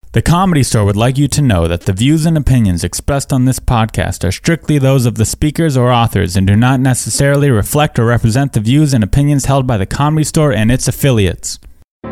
The Comedy Store would like you to know that the views and opinions expressed on this podcast are strictly those of the speakers or authors and do not necessarily reflect or represent the views and opinions held by the Comedy Store and its affiliates.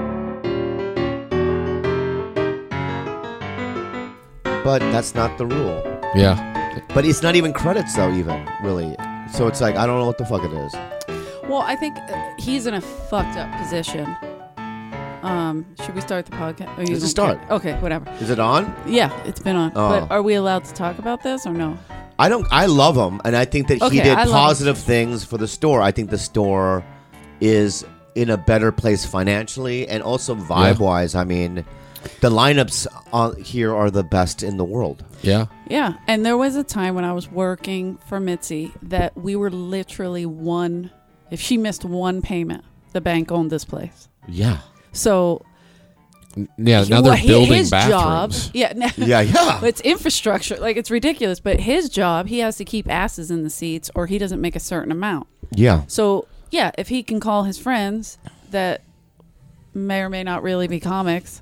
But that's not the rule. Yeah. But it's not even credits, though, even, really. So it's like, I don't know what the fuck it is. Well, I think he's in a fucked up position. Should we start the podcast? Let's just start. Okay, whatever. Is it on? Yeah, it's been on. Oh. But are we allowed to talk about this or no? I love him, and I think that he Okay, did I love positive things for the store. I think the store is in a better place financially and also vibe-wise. I mean, the lineups here are the best in the world. Yeah. Yeah, and there was a time when I was working for Mitzi that we were literally one. If she missed one payment, the bank owned this place. Yeah. So Yeah, now they're building his bathrooms. job, yeah, Yeah. it's infrastructure, like it's ridiculous. But his job, he has to keep asses in the seats, or he doesn't make a certain amount. Yeah. So yeah, if he can call his friends that may or may not really be comics.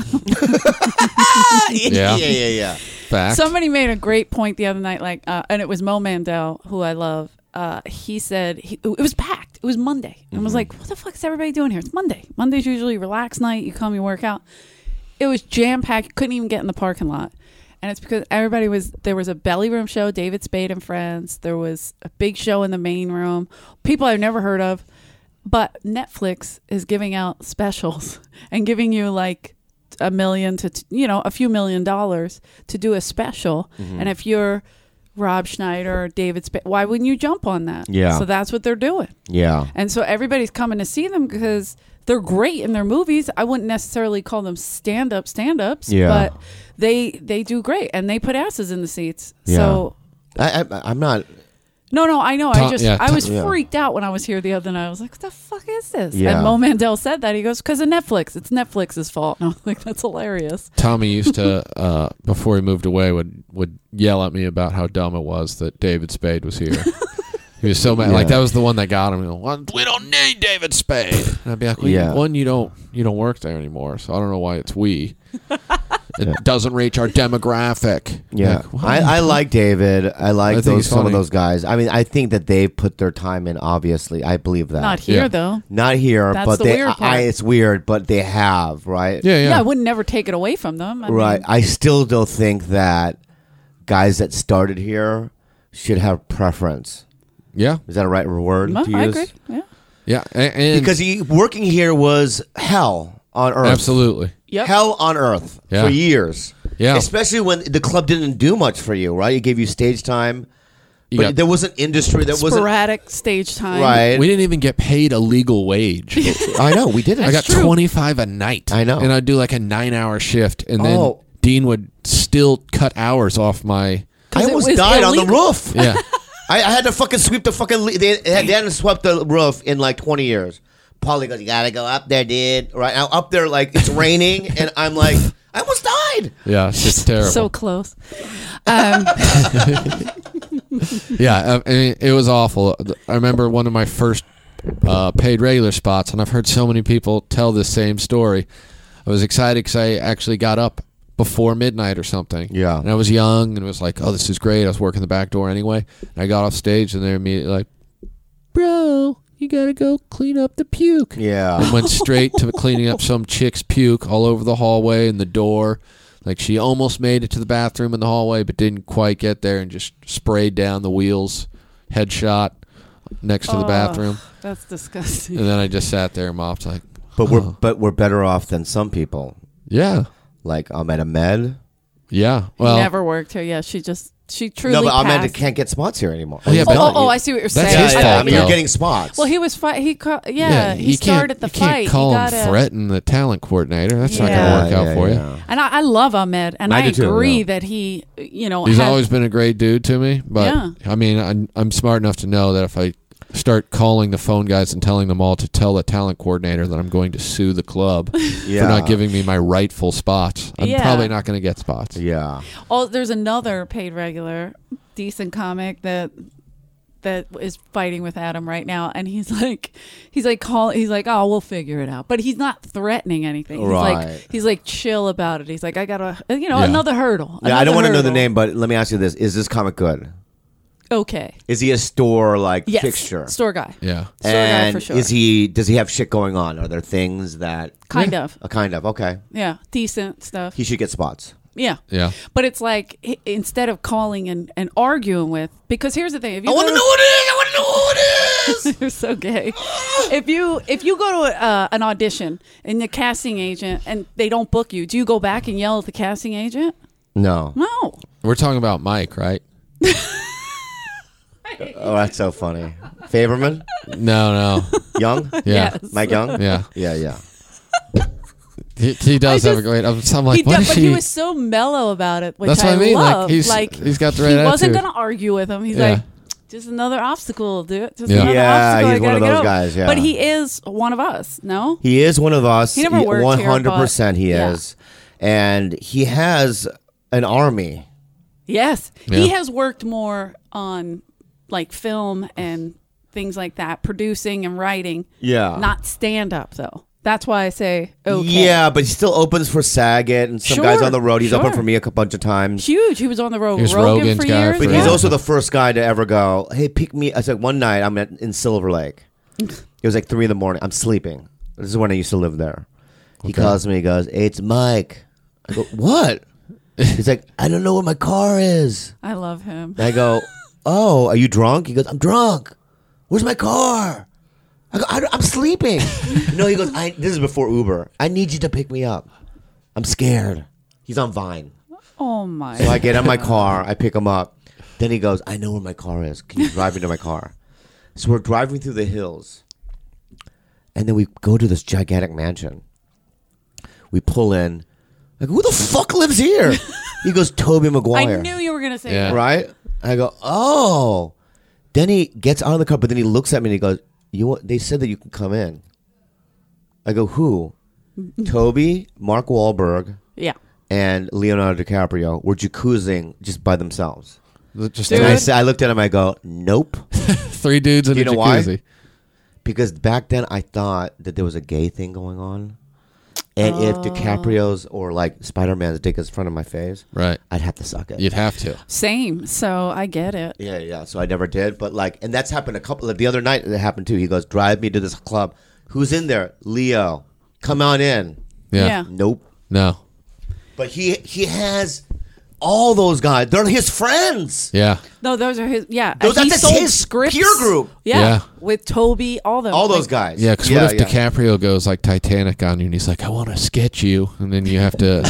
Yeah. Fact. Somebody made a great point the other night, like, and it was Mo Mandel, who I love. He said it was packed. It was Monday. And I was like, what the fuck is everybody doing here? It's Monday. Monday's usually relaxed night. You come, you work out. It was jam-packed. You couldn't even get in the parking lot. And it's because there was a belly room show, David Spade and Friends. There was a big show in the main room. People I've never heard of. But Netflix is giving out specials and giving you like $1 million to, a few $1 million to do a special. And if you're Rob Schneider or David Spade, why wouldn't you jump on that? Yeah. So that's what they're doing. Yeah. And so everybody's coming to see them because they're great in their movies. I wouldn't necessarily call them stand-ups, Yeah. but they do great, and they put asses in the seats. Yeah. So I'm not. no, I know. I was yeah. freaked out when I was here the other night. I was like, what the fuck is this? Yeah. And Mo Mandel said that. He goes, because of Netflix. It's Netflix's fault. And I was like, that's hilarious. Tommy used to, before he moved away, would yell at me about how dumb it was that David Spade was here. He was so mad. Yeah. Like, that was the one that got him. Well, we don't need David Spade. And I'd be like, well, Yeah. one, you don't work there anymore, so I don't know why it's we. It doesn't reach our demographic. Yeah. Like, what? I like David. I like I think he's some of funny. those guys. I mean, I think that they put their time in, obviously. I believe that. Not here, Yeah. though. Not here, That's but the they. weird part. It's weird, but they have, right? Yeah. Yeah, I would never take it away from them. I Right. mean, I still don't think that guys that started here should have preference. Yeah. Is that a right word no, to I use? agree. Yeah. Yeah. And Because working here was hell on earth. absolutely. Yep. Hell on earth Yeah. for years. Yeah. Especially when the club didn't do much for you, right? It gave you stage time. You But got- there was an industry that wasn't. Sporadic stage time. Right. We didn't even get paid a legal wage. I know, we didn't. I got true. $25 a night. I know. And I'd do like a 9-hour shift, and then Oh. Dean would still cut hours off my. I 'Cause it almost was died on the illegal. roof. Yeah. I had to fucking sweep the fucking. They hadn't swept the roof in like 20 years. Paulie goes, "You gotta go up there, dude." Right now, up there, like it's raining, and I'm like, I almost died. Yeah, it's just terrible. So close. Yeah, I mean, it was awful. I remember one of my first paid regular spots, and I've heard so many people tell this same story. I was excited because I actually got up before midnight or something. Yeah. And I was young, and it was like, oh, this is great. I was working the back door anyway. And I got off stage, and they're immediately like, bro, you got to go clean up the puke. Yeah. And went straight to cleaning up some chick's puke all over the hallway and the door. Like, she almost made it to the bathroom in the hallway, but didn't quite get there, and just sprayed down the wheels, headshot next to the bathroom. That's disgusting. And then I just sat there and mopped, like, But we're better off than some people. yeah, Like Ahmed Ahmed. yeah. Well, Never worked here. Yeah, she truly No, but Ahmed passed. can't get spots here anymore. Oh, yeah, He's but- done. Oh, I see what you're That's saying. his Yeah, fault, I mean, though. you're getting spots. Well, he was he you started the can't, you fight. can't call he him gotta, threaten the talent coordinator. That's not Yeah. going to work out for you. Yeah. And I love Ahmed, and I I do too, agree yeah. that he, He's has- always been a great dude to me, but Yeah. I mean, I'm smart enough to know that if I start calling the phone guys and telling them all to tell the talent coordinator that I'm going to sue the club Yeah. for not giving me my rightful spots, I'm Yeah. probably not going to get spots. Yeah. Oh, there's another paid regular, decent comic that that is fighting with Adam right now, and he's like, oh, we'll figure it out. But he's not threatening anything. Right. He's like chill about it. He's like, I got another hurdle. Yeah, I don't want to know the hurdle. name, but let me ask you this: is this comic good? Okay. Is he a store Yes. fixture? Store guy. Yeah. Store guy And for sure. does he have shit going on? Are there things that Kind of. kind of okay? Yeah. Decent stuff. He should get spots. Yeah. Yeah. But it's like instead of calling and arguing with, because here's the thing: if you I want to know what it is. I want to know what it is. you're so gay. If you go to an audition and the casting agent and they don't book you, do you go back and yell at the casting agent? No. No. We're talking about Mike, right? Oh, that's so funny. Favorman, No. Young, Yeah. Yes. Mike Young. Yeah. Yeah. He does have a great. I'm like, He what did, is but she? he was so mellow about it, which That's what I mean. love. He's got the right he wasn't attitude. gonna argue with him. He's Yeah. like, just another obstacle, dude. Just Yeah. another Yeah, obstacle. he's I one of gotta those get over. guys, yeah. But he is one of us. No. He is one of us. He never worked here, 100%. He but- is, and he has an army. Yes, Yeah. he has worked more on like film and things like that, producing and writing. Yeah. Not stand up though. That's why I say okay. Yeah, but he still opens for Saget and some Sure, guys on the road. He's sure. opened for me a bunch of times. Huge. He was on the road He with was Rogan Rogan's for guy years. for- But Yeah. he's also the first guy to ever go, hey, pick me. I said, one night I'm in Silver Lake. It was like 3 a.m. I'm sleeping. This is when I used to live there. He calls me. He goes, hey, it's Mike. I go, what? He's like, I don't know where my car is. I love him. And I go, oh, are you drunk? He goes, I'm drunk. Where's my car? I go, I'm sleeping. No, he goes, this is before Uber. I need you to pick me up. I'm scared. He's on Vine. Oh my. So I get in my car, I pick him up. Then he goes, I know where my car is. Can you drive me to my car? So we're driving through the hills. And then we go to this gigantic mansion. We pull in. I go, who the fuck lives here? He goes, Toby Maguire. I knew you were gonna say Yeah. that. Right? I go, oh. Then he gets out of the car, but then he looks at me and he goes, they said that you can come in. I go, who? Toby, Mark Wahlberg, Yeah. and Leonardo DiCaprio were jacuzzing just by themselves. Just Dude. And I looked at him, I go, nope. 3 dudes in You a know why? jacuzzi. Because back then I thought that there was a gay thing going on. And if DiCaprio's or like Spider-Man's dick is in front of my face, Right. I'd have to suck it. You'd have to. Same. So I get it. Yeah. So I never did. But like, and that's happened the other night it happened too. He goes, drive me to this club. Who's in there? Leo. Come on in. Yeah. Yeah. Nope. No. But he has all those guys. They're his friends. Yeah. No, those are his. Yeah. Those he that's sold his scripts. peer group. Yeah. Yeah. With Toby, all them. All those Like, guys. Yeah, because what if DiCaprio goes like Titanic on you and he's like, I want to sketch you, and then you have to,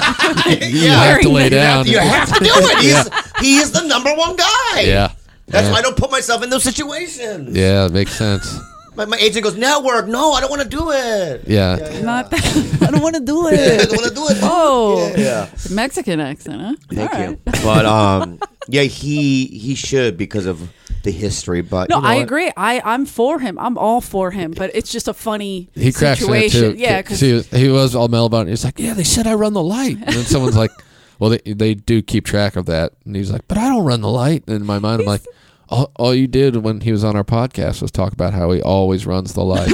you have to lay down. You have to do it. He is the number one guy. Yeah. That's yeah. why I don't put myself in those situations. Yeah, it makes sense. My agent goes, network. No, I don't want to do it. Yeah. Not that. I don't want to do I it. don't want to do it. Oh. Yeah. Mexican accent, huh? Thank All you. right. But yeah, he should because of the history. But No, you know I what? agree. I'm for him. I'm all for him. But it's just a funny He cracks me up situation. too. Yeah, because he was all mellow about it. He's like, yeah, they said I run the light. And then someone's like, well, they do keep track of that. And he's like, but I don't run the light. And in my mind, I'm like, all you did when he was on our podcast was talk about how he always runs the light.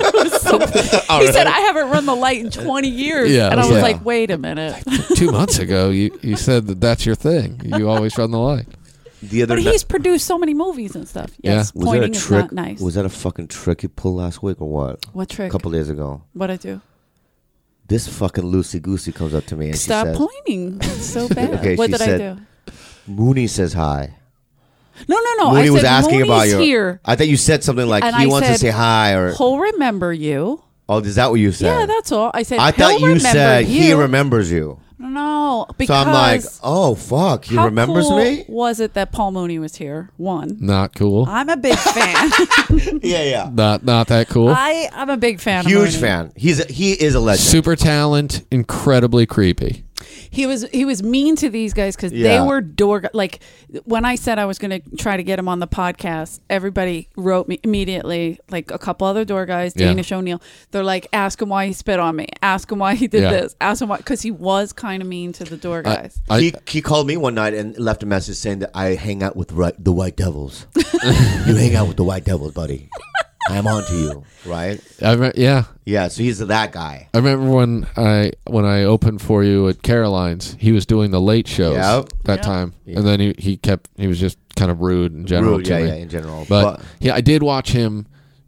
he said I haven't run the light in 20 years. Yeah, and I yeah. was like, wait a minute. 2 months ago, you said that's your thing. You always run the light. The other But night- he's produced so many movies and stuff. Yes, was that a pointing is trick? not nice. Was that a fucking trick you pulled last week or what? What trick? A couple days ago. What I do? This fucking loosey goosey comes up to me and Stop she says, pointing. It's so bad. Okay, what she did said- I do? Mooney says hi. No. Mooney I said, was asking about Mooney's you. here. I thought you said something like And he I wants to said, say hi or He'll remember you. oh, is that what you said? Yeah, that's all. I said. I thought "He'll you remember said he you." remembers you. No, because So I'm like, oh fuck, he how remembers cool me? was it that Paul Mooney was here? One, Not cool. I'm a big fan. Yeah. Not that cool. I'm a big fan. of Huge Mooney. fan. He is a legend. Super talent, incredibly creepy. He was mean to these guys because they Yeah. were like when I said I was going to try to get him on the podcast, everybody wrote me immediately, like a couple other door guys, Yeah. Danish O'Neill. They're like, ask him why he spit on me, ask him why he did Yeah. this, ask him why, because he was kind of mean to the door guys. He called me one night and left a message saying that I hang out with the White Devils. You hang out with the White Devils, buddy. I'm on to you, right? Yeah. Yeah, so he's that guy. I remember when I opened for you at Caroline's, he was doing the late shows Yep. that time, and then he was just kind of rude in general Rude, to yeah, me. yeah, in general. But yeah, I did watch him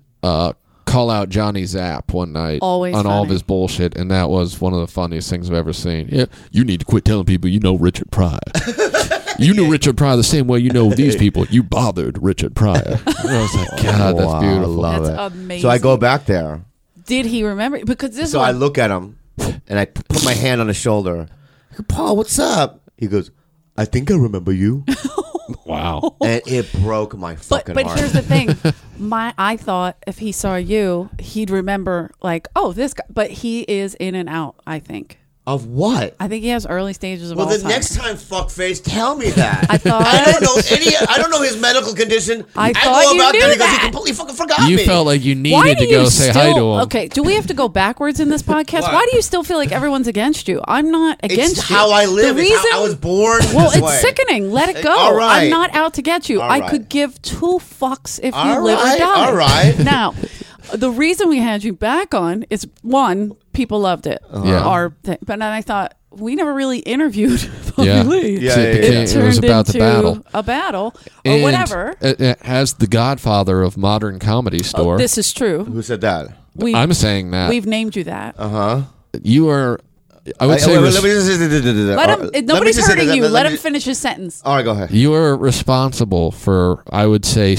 call out Johnny Zapp one night Always on all of funny. his bullshit, and that was one of the funniest things I've ever seen. Yeah, you need to quit telling people you know Richard Pryor. You knew Richard Pryor the same way you know these people. You bothered Richard Pryor. And I was like, God, that's Wow, beautiful. I love That's it. amazing. So I go back there. Did he remember? Because this So one, I look at him and I put my hand on his shoulder. I go, Paul, what's up? He goes, I think I remember you. Wow. And it broke my fucking but heart. here's the thing, I thought if he saw you, he'd remember like, oh, this guy. But he is in and out. I think. Of what? I think he has early stages of Well, the Alzheimer's. next time, fuckface, tell me that. I thought- I don't know his medical condition. I thought go you about knew that because he that. completely fucking forgot You me. felt like you Why needed do to go you say still, hi to him. Okay, do we have to go backwards in this podcast? What? Why do you still feel like everyone's against you? I'm not against It's you. how I live. The It's reason, how I was born. well, this it's way. sickening. Let it go. All right. I'm not out to get you. All I right. could give two fucks if you All live right, or die. all right. Now, the reason we had you back on is one, people loved it. Yeah. But then I thought we never really interviewed Bobby Yeah. Lee. Yeah, It was Turned about the into battle. a battle or And whatever. As the godfather of modern comedy store, This is true. Who said that? I'm saying that We've named you that. you are. I would say Let me just- Let him. let me Nobody's just say hurting this. you. Let Let me- him finish his sentence. All right, go ahead. you are responsible for, I would say,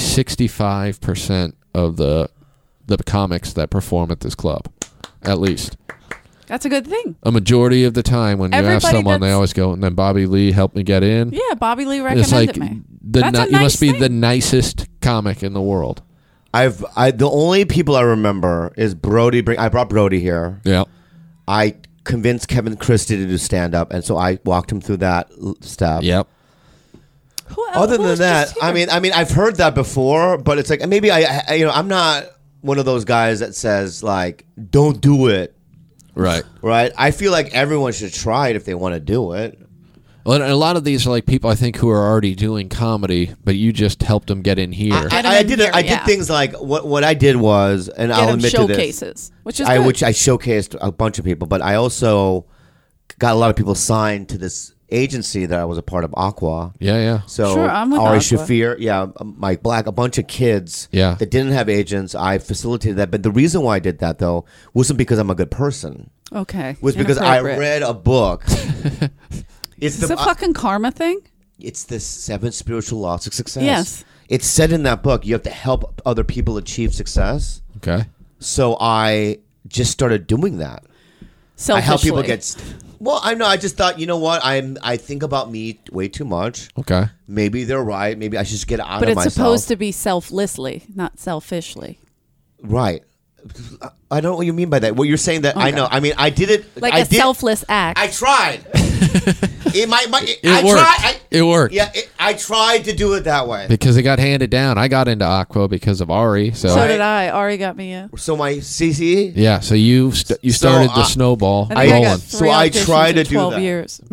65% of the comics that perform at this club, at least. That's a good thing. A majority of the time, when you ask Everybody someone, they that's- always go, "And then Bobby Lee helped me get in." Yeah, Bobby Lee And it's recommended like me. That's a you nice must be thing. the nicest comic in the world. The only people I remember is Brody. I brought Brody here. Yeah. I convinced Kevin Christie to do stand up, and so I walked him through that step. Yep. Who else- Other who than was that, just here? I mean, I've heard that before, but it's like maybe I'm not one of those guys that says like, "Don't do it." Right. Right? I feel like everyone should try it if they want to do it. Well, and a lot of these are like people I think who are already doing comedy, but you just helped them get in here. Get 'em I in did. here, I did yeah. things like what I did was, and Get I'll him admit to this. showcases, which is good. Which I showcased a bunch of people, but I also got a lot of people signed to this agency that I was a part of, Aqua. Yeah, yeah. So Sure, I'm with Ari Aqua. Shafir, yeah, Mike Black, a bunch of kids Yeah. that didn't have agents. I facilitated that, but the reason why I did that though wasn't because I'm a good person. Okay. Was because I Inappropriate. read a book. It's Is it a fucking karma thing? It's the 7 spiritual laws of success. Yes. It's said in that book you have to help other people achieve success. Okay. So I just started doing that. Selfishly. I help people get. Well, I know. I just thought, you know what? I think about me way too much. Okay. Maybe they're right. Maybe I should just get out But of it's myself. supposed to be selflessly, not selfishly. Right. I don't know what you mean by that. What you're saying that I Okay. know. I mean, I did it. Like I a did, selfless act. I tried. It I worked. tried. It worked. Yeah, I tried to do it that way. Because it got handed down. I got into Aqua because of Ari. So, so did I. Ari got me in. So my CC. yeah. So you started the snowball I think I rolling. got So 3 I auditions try in to do 12 that. years.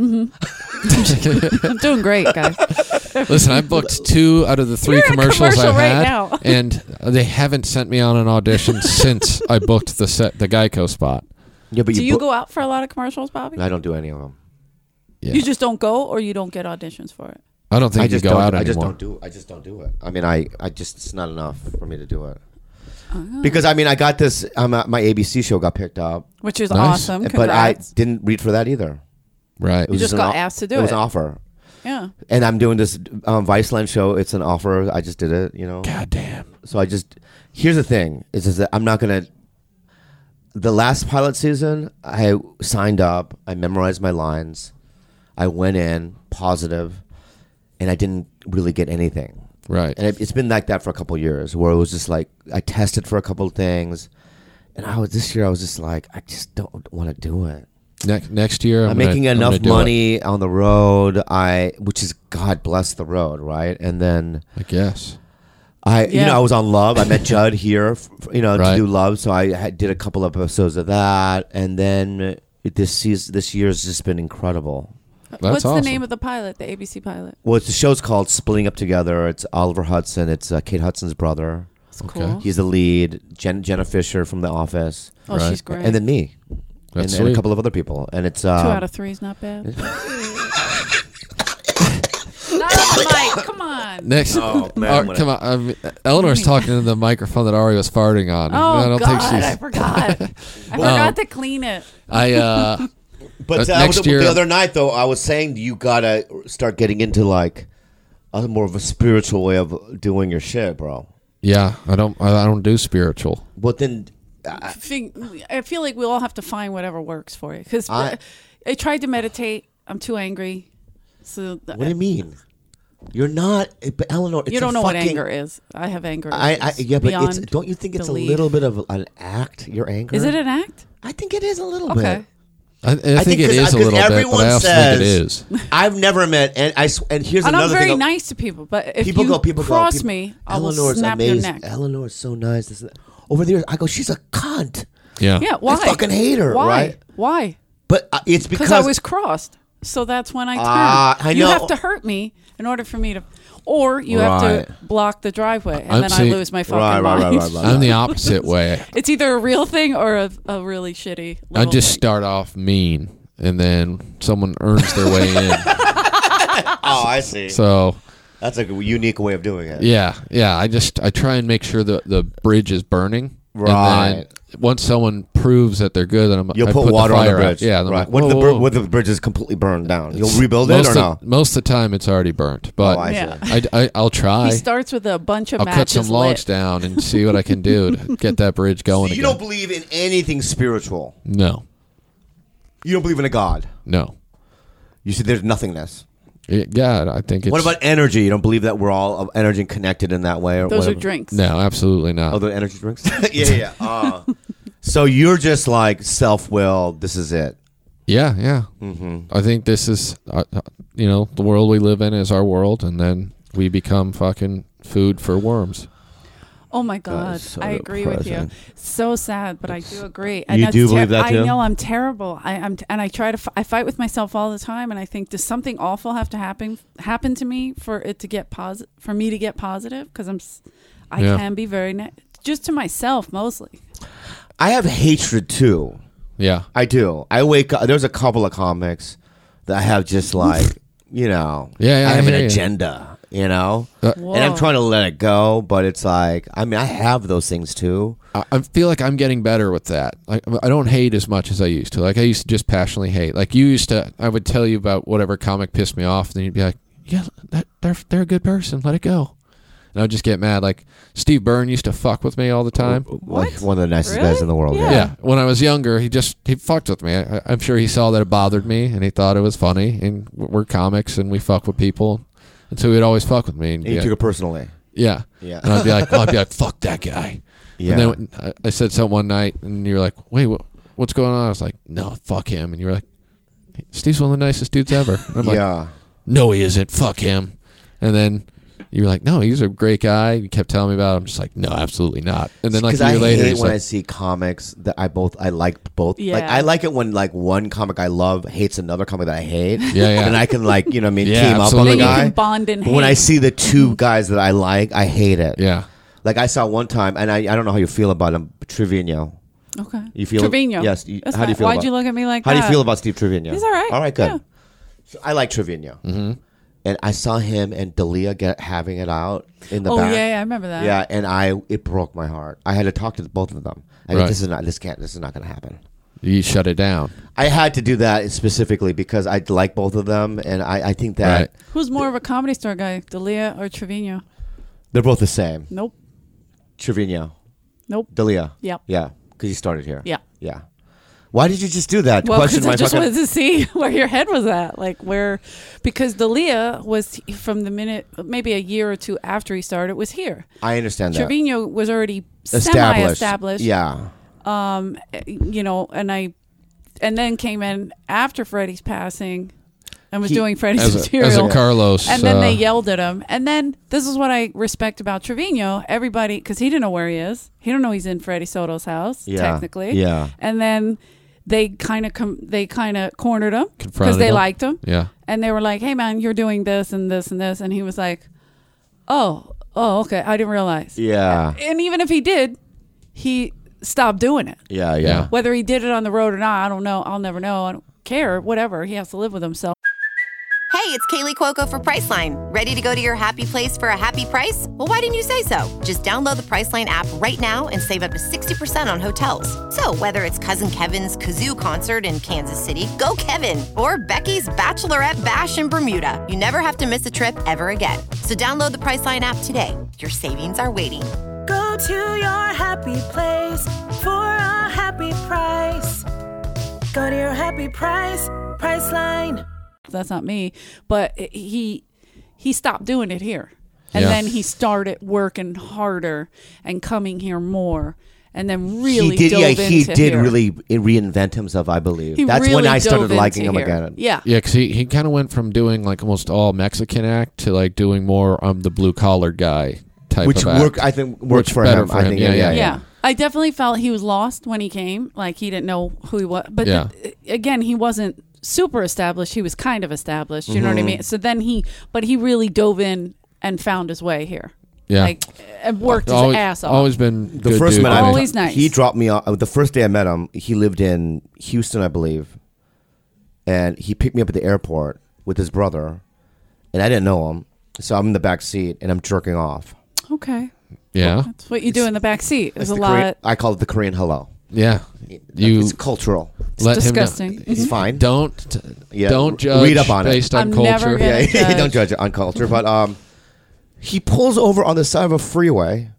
I'm doing great, guys. Listen, I booked 2 out of the 3 You're in a commercials commercial I right had, now. and they haven't sent me on an audition since I booked the Geico spot. Yeah, but Do you book- go out for a lot of commercials, Bobby? I don't do any of them. Yeah. You just don't go, or you don't get auditions for it? I don't think I you just go don't. out I just anymore. don't do. I just don't do it. I mean, I just it's not enough for me to do it. Oh. Because I mean, I got this. My ABC show got picked up, Which is Nice. awesome. but I Congrats. didn't read for that either. Right. It was just an got asked to do It was it. an offer, Yeah. and I'm doing this Viceland show. It's an offer. I just did it. You know. God damn. So I just. Here's the thing: is that I'm not gonna. The last pilot season, I signed up. I memorized my lines. I went in positive, and I didn't really get anything. Right. And it's been like that for a couple of years, where it was just like I tested for a couple of things, and this year I was just like, I just don't want to do it. Next year, I'm making enough money on the road. Which is God bless the road, right? And then I guess. I was on Love. I met Judd here, to Right. do Love. So I did a couple of episodes of that, and then this year's just been incredible. That's What's awesome. the name of the pilot, the ABC pilot? Well, the show's called Splitting Up Together. It's Oliver Hudson. It's Kate Hudson's brother. It's Okay. cool. He's the lead. Jenna Fisher from The Office, Oh, Right. she's great. and then me, That's and a sweet. couple of other people. And it's 2 out of 3 is not bad. Not on the mic. Come on. Next, Oh, man, come on. Eleanor's talking into the microphone that Ari was farting on. Oh, I don't God, think she's. I forgot. I forgot to clean it. But next year- the other night, though, I was saying you gotta start getting into like a more of a spiritual way of doing your shit, bro. Yeah, I don't do spiritual. But then, I feel like we all have to find whatever works for you. Because I- I tried to meditate. I'm too angry. So what do you mean? You're not, but Eleanor. It's you don't a know what fucking- anger is. I have anger. Yeah, but beyond don't you think it's belief. a little bit of an act? Your anger Is it an act? I think it is a little Okay. bit. I think it 'cause- is a 'cause little bit, but everyone I also think it is. I've never met, and here's And I'm another very thing. nice to people, but if People you go, people cross go. me, I will Eleanor's snap amazing. your neck. Eleanor's so nice. This and that. Over there, I go, she's a cunt. Yeah. Yeah, why? I fucking hate her, Why? right? Why? But it's Because I was crossed. So that's when I turned. I You know. have to hurt me in order for me to, or you have Right. to block the driveway, and I'm then seeing- I lose my fucking mind. I'm the opposite way. It's either a real thing or a really shitty. I little just thing. start off mean, and then someone earns their way in. Oh, I see. So That's a unique way of doing it. yeah. I try and make sure the bridge is burning. Right. And then once someone proves that they're good, then You'll I put water on the fire out. bridge. Yeah. then I'm right. like, When whoa. the bridge is completely burned down, you'll rebuild it or no? Most of the time, it's already burnt. But Oh, I Yeah. see. I'll try. He starts with a bunch of I'll cut some matches logs lit. down and see what I can do to get that bridge going So you again. don't believe in anything spiritual. No. You don't believe in a God. No. You said there's nothingness. Yeah, I think it's... What about energy? You don't believe that we're all of energy and connected in that way? Or Those whatever? are drinks. No, absolutely not. Oh, the energy drinks? yeah. So you're just like self-will. This is it. Yeah. Mm-hmm. I think this is, the world we live in is our world, and then we become fucking food for worms. Oh my God, is so I agree with you. depressing. So sad, but I do agree. You that's do believe that too? I know I'm terrible. And I try to. I fight with myself all the time, and I think does something awful have to happen to me for it to get positive? For me to get positive, because I Yeah. can be very just to myself mostly. I have hatred too. Yeah. I do. I wake up. There's a couple of comics that I have just like, Yeah, I have an hear you. agenda, Whoa. and I'm trying to let it go, but it's like, I mean, I have those things too. I feel like I'm getting better with that. Like, I don't hate as much as I used to. Like, I used to just passionately hate. Like, you used to, I would tell you about whatever comic pissed me off, and then you'd be like, yeah, they're a good person. Let it go. And I would just get mad. Like, Steve Byrne used to fuck with me all the time. Like one of the nicest Really? guys in the world. Yeah. Yeah, when I was younger, he fucked with me. I'm sure he saw that it bothered me, and he thought it was funny. And we're comics, and we fuck with people, and so he'd always fuck with me. And And you took it personally. yeah, Yeah. And I'd be like, fuck that guy. Yeah. And then I said something one night, and you were like, wait, what's going on? I was like, no, fuck him. And you were like, Steve's one of the nicest dudes ever. And I'm like, Yeah. no, he isn't. Fuck him. And then you were like, no, he's a great guy. You kept telling me about it. I'm just like, no, absolutely not. And then like a Because year I later, hate he's when like, I see comics that I like both. Yeah. Like I like it when like one comic I love hates another comic that I hate. Yeah. And I can like you know what I mean Yeah, team absolutely. up on Then the you guy. can bond and But when I hate. see the two guys that I like, I hate it. yeah. Like I saw one time, and I don't know how you feel about him, Trevino. Okay. You feel Trevino. Yes. That's How do you not- feel? Why'd about, you look at me like How that? do you feel about Steve Trevino? He's all right. All right, good. Yeah. So I like Trevino. Mm-hmm. And I saw him and Dalia having it out in the Oh back. yeah, I remember that. Yeah, and it broke my heart. I had to talk to both of them. I go, Right. this is not going to happen. You shut it down. I had to do that specifically because I like both of them, and I think that Right. Who's more of a Comedy Store guy, Dalia or Trevino? they're both the same. Nope. Trevino, Nope. Dalia. Yep. Yeah, because you started here. Yeah. Yeah. Why did you just do that? Well, Question because I my just fucking. wanted to see where your head was at, like where, because Dalia was from the minute, maybe a year or two after he started, was here. I understand that. Trevino was already semi-established. Yeah. You know, and I and then came in after Freddie's passing and was He- doing Freddie's as material. a Carlos. And then they yelled at him. And then this is what I respect about Trevino. Everybody, because he didn't know where he is. He don't know he's in Freddie Soto's house, technically. Yeah. And then they kind of cornered him because Confronted they him. liked him. Yeah. And they were like, "Hey man, you're doing this and this and this," and he was like, "Oh, okay, I didn't realize." Yeah. And even if he did, he stopped doing it. Yeah. Yeah. Whether he did it on the road or not, I don't know. I'll never know. I don't care. Whatever. He has to live with himself. Hey, it's Kaylee Cuoco for Priceline. Ready to go to your happy place for a happy price? Well, why didn't you say so? Just download the Priceline app right now and save up to 60% on hotels. So whether it's Cousin Kevin's Kazoo Concert in Kansas City, go Kevin, or Becky's Bachelorette Bash in Bermuda, you never have to miss a trip ever again. So download the Priceline app today. Your savings are waiting. Go to your happy place for a happy price. Go to your happy price, Priceline. That's not me, but he stopped doing it here, and Yeah. then he started working harder and coming here more, and then really he did. dove Yeah, into he did here. really reinvent himself. I believe He that's when really I started dove liking into him here. again. Yeah, Yeah, because he kind of went from doing like almost all Mexican act to like doing more the blue collar guy type Which of act. I think works Which for better him. for I him. think. Yeah, yeah, yeah. I definitely felt he was lost when he came. Like he didn't know who he was. But Yeah. Again, he wasn't super established. He was kind of established. You know Mm-hmm. what I mean? So then he really dove in and found his way here. Yeah. Like and worked his always, ass off. always been The good first dude. man I met, Always nice. he dropped me off. The first day I met him, he lived in Houston, I believe, and he picked me up at the airport with his brother, and I didn't know him, so I'm in the back seat and I'm jerking off. Okay. Yeah, That's what you do in the back seat. There's a the lot. Korean, I call it the Korean hello. yeah. You It's cultural. let disgusting. him know. It's fine. Don't Yeah, don't judge read up on it. based on I'm culture. never gonna- Yeah, judge. don't judge it on culture, but he pulls over on the side of a freeway,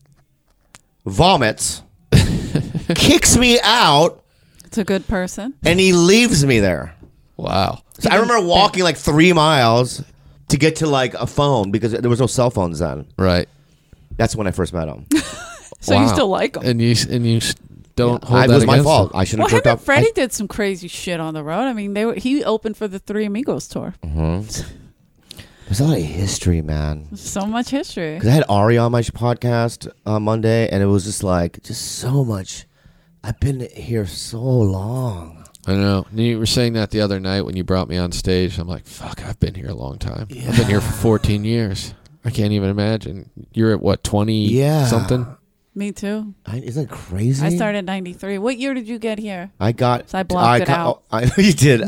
vomits, kicks me out, It's a good person. and he leaves me there. Wow. So I remember walking like 3 miles to get to like a phone because there was no cell phones then. Right. That's when I first met him. So you Wow. still like him. And you don't hold It that was my against fault. him. I should Well, have him jerked and off. Freddie did some crazy shit on the road. I mean, he opened for the Three Amigos tour. There's a lot of history, man. So much history. Because I had Ari on my podcast on Monday, and it was just like, so much. I've been here so long. I know. And you were saying that the other night when you brought me on stage. I'm like, fuck, I've been here a long time. I've been here for 14 years. I can't even imagine. You're at what, 20 Yeah. something? Me too. Isn't that crazy? I started in 93. What year did you get here? I got. So I blocked it out. You did.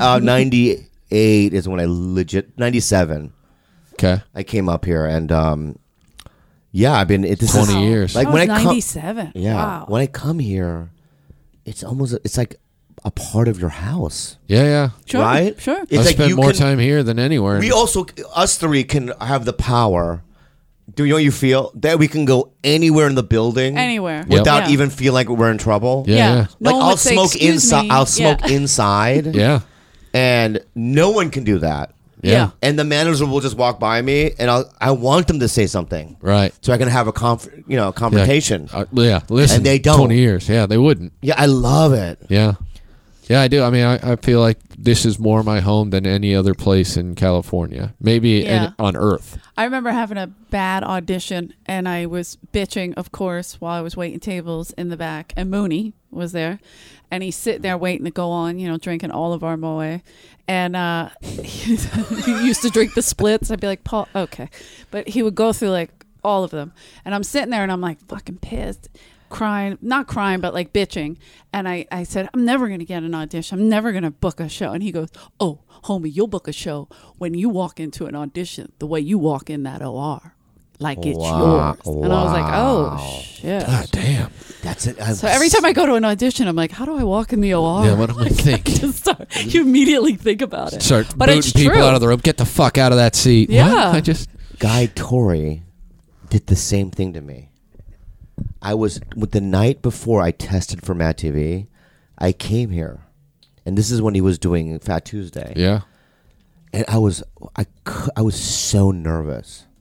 98 is when I 97. Okay. I came up here, and yeah, I've been. This 20 is, years. Like That when was I come. 97. Yeah, Wow. when I come here, it's almost. It's like a part of your house, Yeah, yeah. Sure. right? Sure. It's I like spent you more can- time here than anywhere. We also, us three, can have the power. Do you know what you feel? That we can go anywhere in the building, Anywhere. without Yeah. even feel like we're in trouble. Yeah, yeah. No Like one I'll would say, smoke "Excuse inside. me." I'll smoke Yeah. inside, Yeah. and no one can do that. Yeah. And the manager will just walk by me, and I want them to say something, Right. so I can have a confrontation. Yeah. Listen. And they don't. 20 years. Yeah, they wouldn't. Yeah, I love it. Yeah. Yeah, I do. I mean, I feel like this is more my home than any other place in California. Maybe Yeah. on Earth. I remember having a bad audition, and I was bitching, of course, while I was waiting tables in the back. And Mooney was there, and he's sitting there waiting to go on, drinking all of our Moe. And he used to drink the splits. I'd be like, Paul, okay. But he would go through like all of them. And I'm sitting there, and I'm like fucking pissed. Crying, not crying, but like bitching. And I said, I'm never going to get an audition. I'm never going to book a show. And he goes, oh, homie, you'll book a show when you walk into an audition the way you walk in that OR. Like it's Wow. yours. And I was like, oh, shit. God damn. That's it. So every time I go to an audition, I'm like, how do I walk in the OR? Yeah, what am I thinking? You immediately think about it. Start But booting it's people true. out of the room. Get the fuck out of that seat. Yeah. What? I just. Guy Tori did the same thing to me. I was with the night before I tested for Mad TV. I came here, and this is when he was doing Fat Tuesday. Yeah. And I was so nervous.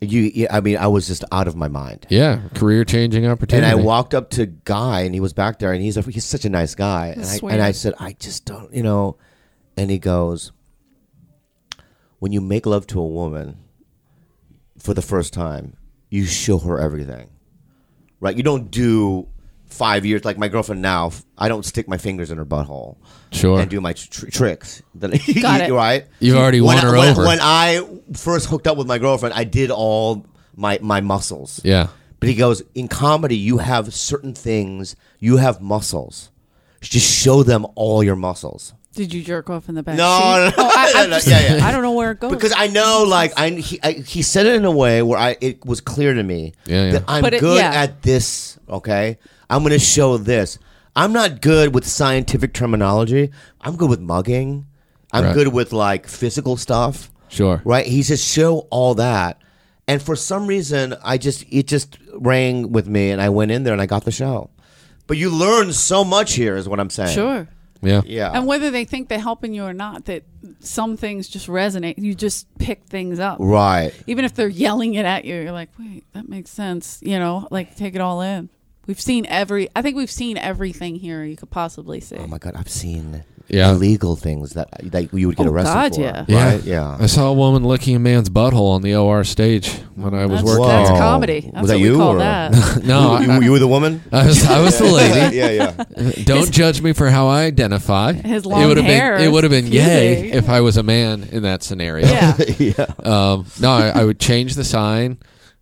I mean, I was just out of my mind. Yeah, career-changing opportunity. And I walked up to Guy, and he was back there, and he's such a nice guy. And Sweet. I said, I just don't, And he goes, when you make love to a woman for the first time, you show her everything, right? You don't do 5 years like my girlfriend now. I don't stick my fingers in her butthole, Sure. and do my tricks. Got it. Right? You've already won her over. When I first hooked up with my girlfriend, I did all my muscles. Yeah. But he goes, in comedy, you have certain things. You have muscles. Just show them all your muscles. Did you jerk off in the back? No, seat? no, I'm no, just- yeah. I don't know where it goes. Because I know, like, he said it in a way where it was clear to me that I'm But good yeah. at this, okay? I'm going to show this. I'm not good with scientific terminology. I'm good with mugging. I'm Right. good with, like, physical stuff. Sure. Right? He says, show all that. And for some reason, it just rang with me, and I went in there and I got the show. But you learn so much here, is what I'm saying. Sure. Yeah. Yeah. And whether they think they're helping you or not, that some things just resonate. You just pick things up. Right. Even if they're yelling it at you, you're like, wait, that makes sense. Like take it all in. I think we've seen everything here you could possibly see. Oh my God, I've seen Yeah. illegal things that you would get Oh, arrested God, for. yeah. Right? Yeah. I saw a woman licking a man's butthole on the OR stage when I was That's, working. that's Whoa. comedy. That's Was that what you, we call or- that. No, you were the woman? I was the lady. yeah. Don't judge me for how I identify. His long it would have hair been. It would have been is gay confusing. if I was a man in that scenario. Yeah. Yeah. No, I would change the sign.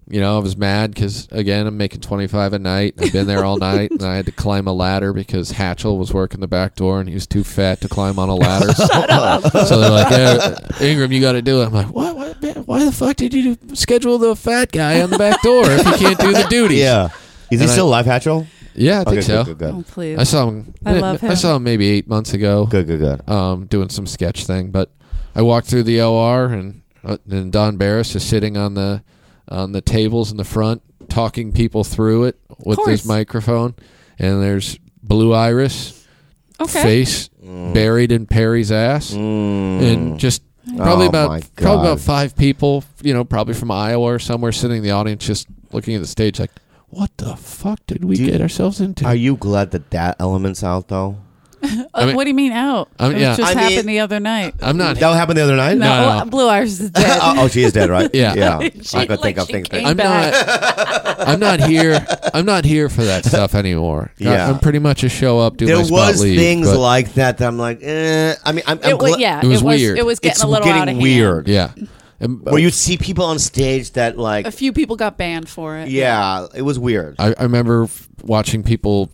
I was mad because, again, I'm making $25 a night. I've been there all night, and I had to climb a ladder because Hatchell was working the back door, and he was too fat to climb on a ladder. So they're like, Ingram, you got to do it. I'm like, what? Man, why the fuck did you schedule the fat guy on the back door if he can't do the duties? Yeah. Is he And still alive, Hatchell? Yeah, I think Okay, so. good. Oh, please. I saw him. I love him. I saw him maybe 8 months ago. Good. Doing some sketch thing. But I walked through the OR, and Don Barris is sitting on the tables in the front, talking people through it with his course. microphone. And there's Blue Iris, Okay. face buried in Perry's ass, and just probably Oh, my about God. 5 people, probably from Iowa or somewhere, sitting in the audience, just looking at the stage like, what the fuck did we get ourselves into? Are you glad that element's out, though? I mean- what do you mean out? I mean, It yeah. just I mean- happened the other night. I'm not. That happened the other night? No. Blue Iris is dead. Oh, she is dead, right? Yeah. Yeah. She- I could like, think of she things. came I'm back. not. I'm not here. I'm not here for that stuff anymore. Yeah. I'm pretty much a show up, do There my spot, was leave. things but- like that I'm like, I mean, I'm It was, glad. yeah, It was weird. It was getting It's a little out of getting hand. weird. Yeah. And, Where you'd see people on stage that, like, A few people got banned for it. yeah, it was weird. I remember watching people,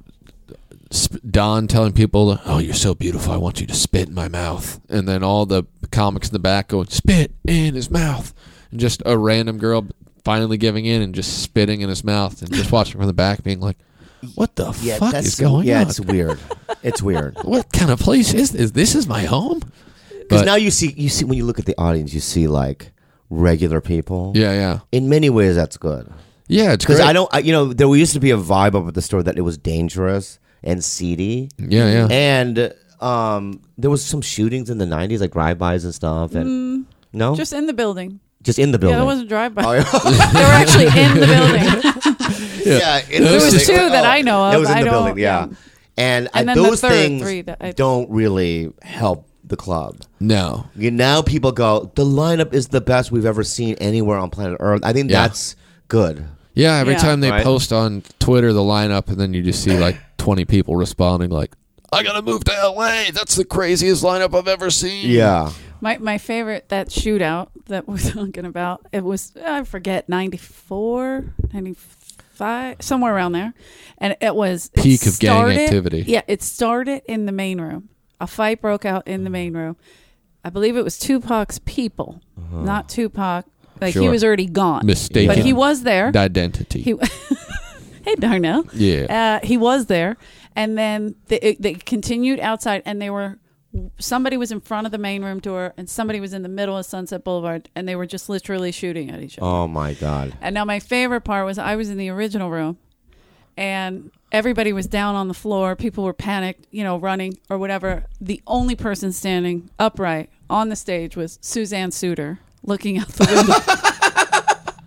Don telling people, "Oh, you're so beautiful. I want you to spit in my mouth," and then all the comics in the back going, "Spit in his mouth," and just a random girl finally giving in and just spitting in his mouth, and just watching from the back, being like, "What the fuck is going on? it's weird. It's weird. What kind of place is this? This is my home." Because But- now you see when you look at the audience, you see like regular people. Yeah. In many ways, that's good. Yeah, it's Because great. there used to be a vibe up at the store that it was dangerous and seedy. Yeah. And there was some shootings in the 90s, like drive-bys and stuff. And no, Just in the building. just in the building. Yeah, that wasn't drive-by. Oh, yeah. They were actually in the building. Yeah, in There the was building. two that I know of. It was in I the don't- building, yeah. yeah. And, And then the those third things three that I- don't really help the club. No. Now people go, the lineup is the best we've ever seen anywhere on planet Earth. I think Yeah. that's good. Yeah, every Yeah. time they Right. post on Twitter the lineup, and then you just see like 20 people responding like, "I gotta move to LA. That's the craziest lineup I've ever seen." Yeah. My favorite, that shootout that we're talking about, it was, I forget, 94, 95, somewhere around there. And it was... it Peak of gang started- activity. Yeah, it started in the main room. A fight broke out in the main room. I believe it was Tupac's people, not Tupac. Like, he Sure. was already gone. Mistaken. But he was there. Identity. He, hey, Darnell. Yeah. He was there. And then they continued outside, and somebody was in front of the main room door, and somebody was in the middle of Sunset Boulevard, and they were just literally shooting at each other. Oh, my God. And now my favorite part was I was in the original room, and everybody was down on the floor. People were panicked, running or whatever. The only person standing upright on the stage was Suzanne Suter, looking out the window.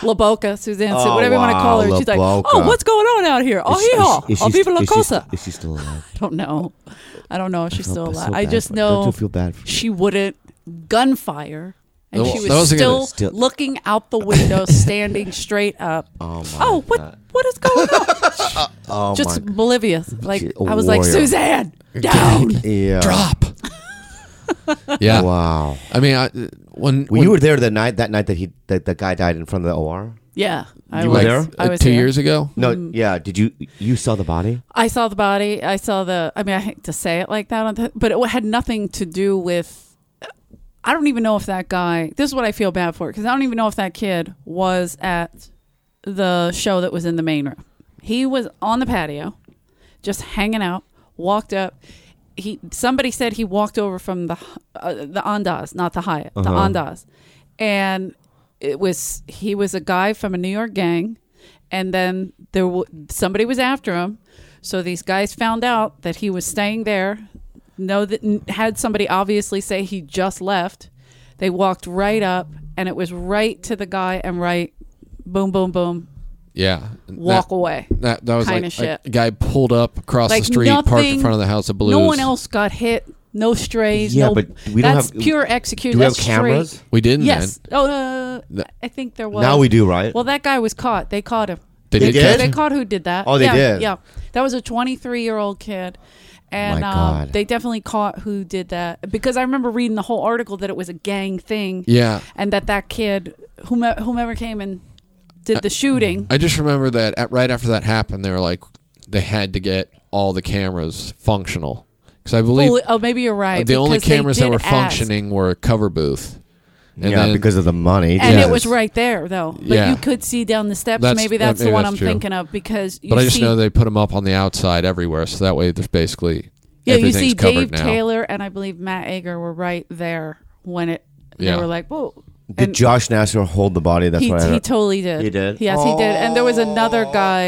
La Boca, Suzanne, Oh, whatever you want to call her. wow, She's like, La Boca. oh, what's going on out here? Oh, hee-haw. Oh, viva la cosa. Is she still alive? I don't know. I don't know if she's still feel alive. so I bad just for- don't know you feel bad for she wouldn't gunfire. And That she was was gonna- still looking out the window, standing straight up. Oh, my God. What is going on? Oh, Just my. oblivious. Like She's a I was like, warrior. Suzanne, down. Yeah. Drop. Yeah. Wow. I mean, when You were there that night that the guy died in front of the OR? Yeah, I You was were there? I was 2 there. years ago. No, yeah. Did you saw the body? I saw the body. I saw I hate to say it like that, but it had nothing to do with. I don't even know if that guy. This is what I feel bad for, because I don't even know if that kid was at the show that was in the main room. He was on the patio, just hanging out. Walked up. Somebody said he walked over from the Andaz, not the Hyatt, the Andaz, and he was a guy from a New York gang, and then somebody was after him. So these guys found out that he was staying there. Had somebody obviously say he just left. They walked right up, and it was right to the guy, and right, boom, boom, boom, Yeah. walk away. That was Kinda like shit. a guy pulled up across Like the street, parked in nothing- front of the House of Blues. No one else got hit. No strays. Yeah, no, but we don't that's have- pure execution. Do we have That's cameras? straight. We didn't Yes. then. Oh, I think there was. Now we do, right? Well, that guy was caught. They caught him. They They did did? catch They him? caught who did that. Oh, they yeah, did? Yeah, that was a 23-year-old kid, and My God. they definitely caught who did that, because I remember reading the whole article that it was a gang thing. Yeah. and that kid, whomever came and did the shooting. I just remember that right after that happened, they were like, they had to get all the cameras functional. Because I believe Maybe you're right. the only because they cameras that did were ask. functioning were a cover booth. And yeah, then- because of the money. And Yes. it was right there, though. But Yeah. you could see down the steps. That's- Maybe that's maybe the one that's I'm true. thinking of, because you But I just see, know they put them up on the outside everywhere, so that way there's basically yeah, you everything's see covered Dave now. Taylor and I believe Matt Ager were right there when they Yeah. were like, whoa. Did And Josh Nasser hold the body? That's he what I heard. totally did. He did? Yes, he did. And there was another guy.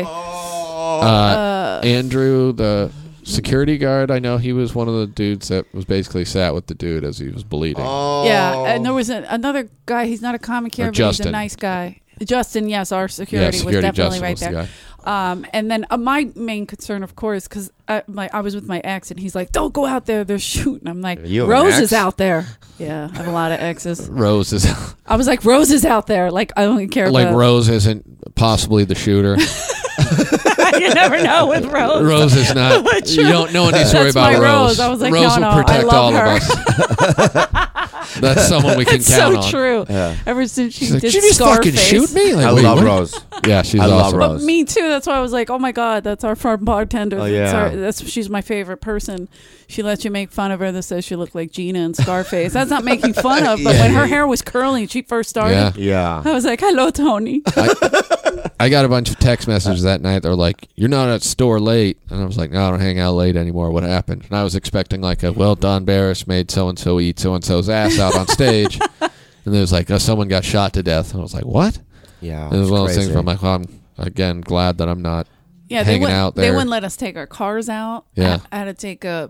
Andrew, the security guard, I know he was one of the dudes that was basically sat with the dude as he was bleeding. Yeah, and there was another guy. He's not a comic here, but he's a Justin. nice guy. Justin, yes, our security, was definitely Justin right was the there. guy. And then my main concern, of course, because I was with my ex, and he's like, "Don't go out there; they're shooting." I'm like, You have an "Rose ex? is out there." Yeah, I have a lot of exes. Rose is I was like, "Rose is out there." Like, I don't care. like about Rose isn't possibly the shooter. you never know with Rose. Rose is not. You don't know any story That's about my Rose. Rose. I was like, Rose no, will I protect love all her. of us. That's someone we can It's count so on. true. Yeah. Ever since she She's like, did "Did you just fucking Scarface. shoot me?" Like, I wait, love what? Rose. Yeah, she's I love awesome. Rose. Me too. That's why I was like, "Oh my god, that's our farm bartender." Oh, yeah. She's my favorite person. She lets you make fun of her. That says she looked like Gina in Scarface. That's not making fun of, but when her hair was curly and she first started, Yeah. Yeah. I was like, "Hello, Tony." I got a bunch of text messages that night. They were like, "You're not at store late," and I was like, "No, I don't hang out late anymore. What happened?" And I was expecting like a, "Well, Don Barris made so and so eat so and so's ass out on stage," and there was like, "Someone got shot to death," and I was like, "What?" Yeah. And it was it's one of those things crazy. where I'm like, "Well, I'm again glad that I'm not Yeah, they hanging wouldn't, out they there." wouldn't let us take our cars out. Yeah. I had to take a.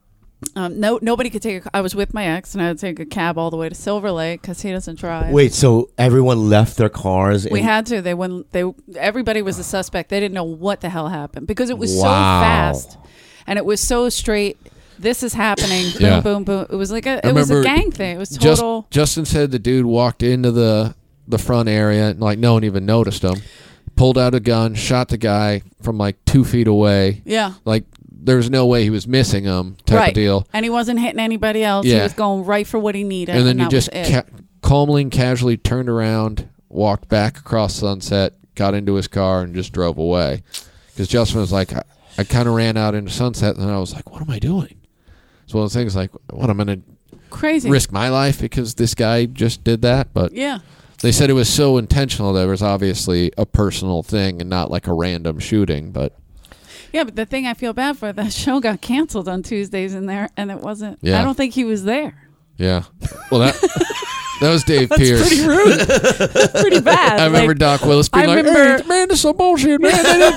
Nobody could take. I was with my ex, and I had to take a cab all the way to Silver Lake because he doesn't drive. Wait, so everyone left their cars? We and- had to. They wouldn't. Everybody was a suspect. They didn't know what the hell happened because it was so Wow. fast, and it was so straight. This is happening. Boom, Yeah. boom, boom. It was like I it was a remember gang thing. It was total. Justin said the dude walked into the front area and like no one even noticed him. Pulled out a gun, shot the guy from like 2 feet away. Yeah. Like there was no way he was missing him type Right. of deal. And he wasn't hitting anybody else. He Yeah. was going right for what he needed. And then he that just was it. calmly and casually turned around, walked back across Sunset, got into his car, and just drove away. Because Justin was like, I kind of ran out into Sunset, and I was like, what am I doing? It's one of those things like, what, I'm going to Crazy. risk my life because this guy just did that? But Yeah. they said it was so intentional that it was obviously a personal thing and not like a random shooting. But Yeah, but the thing I feel bad for, that show got canceled on Tuesdays in there, and it wasn't. Yeah. I don't think he was there. yeah. Well, that was Dave That's Pierce. pretty rude. That's pretty bad. I remember Like, Doc Willis being I like, remember- "Hey, man, this is some bullshit, man."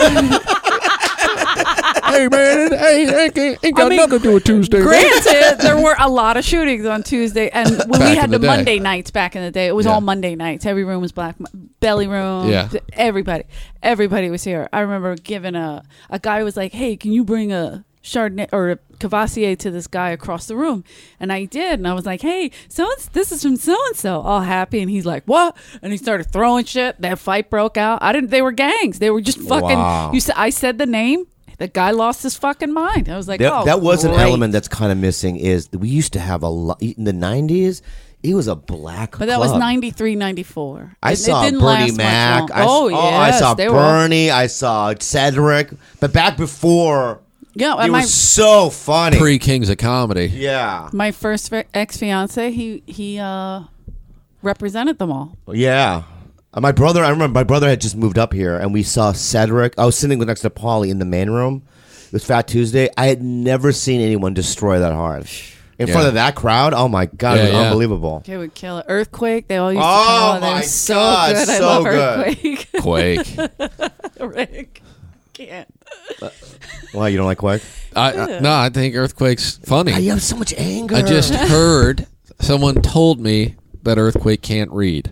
Hey, man, ain't got nothing to do with Tuesday. man. Granted, there were a lot of shootings on Tuesday, and when Back we had in the the day. Monday nights back in the day, it was Yeah. all Monday nights. Every room was black. Belly Room. Yeah. Everybody was here. I remember giving a guy was like, hey, can you bring a Chardonnay or a Cavassier to this guy across the room? And I did. And I was like, hey, this is from so-and-so. All happy. And he's like, what? And he started throwing shit. That fight broke out. They were gangs. They were just fucking, Wow. I said the name. The guy lost his fucking mind. I was like, That was an great. element that's kind of missing. Is we used to have a lot in the 90s. It was a black But that was club. 93, 94. I It saw didn't Bernie last much Mac. long. I yes, saw they were- Bernie. I saw Cedric. But back before, Yeah, it and my was so funny. Pre-Kings of Comedy. Yeah. my first ex-fiance, he represented them all. Yeah. I remember my brother had just moved up here, and we saw Cedric. I was sitting next to Paulie in the main room. It was Fat Tuesday. I had never seen anyone destroy that hard. In front of that crowd, oh my God, it was Yeah, yeah. unbelievable. They would kill it. Earthquake. They all used to Oh kill it. They my were so God, good. I so love good. Earthquake. Quake. Rick, can't. Why, you don't like Quake? I think Earthquake's funny. You have so much anger. I just heard someone told me that Earthquake can't read.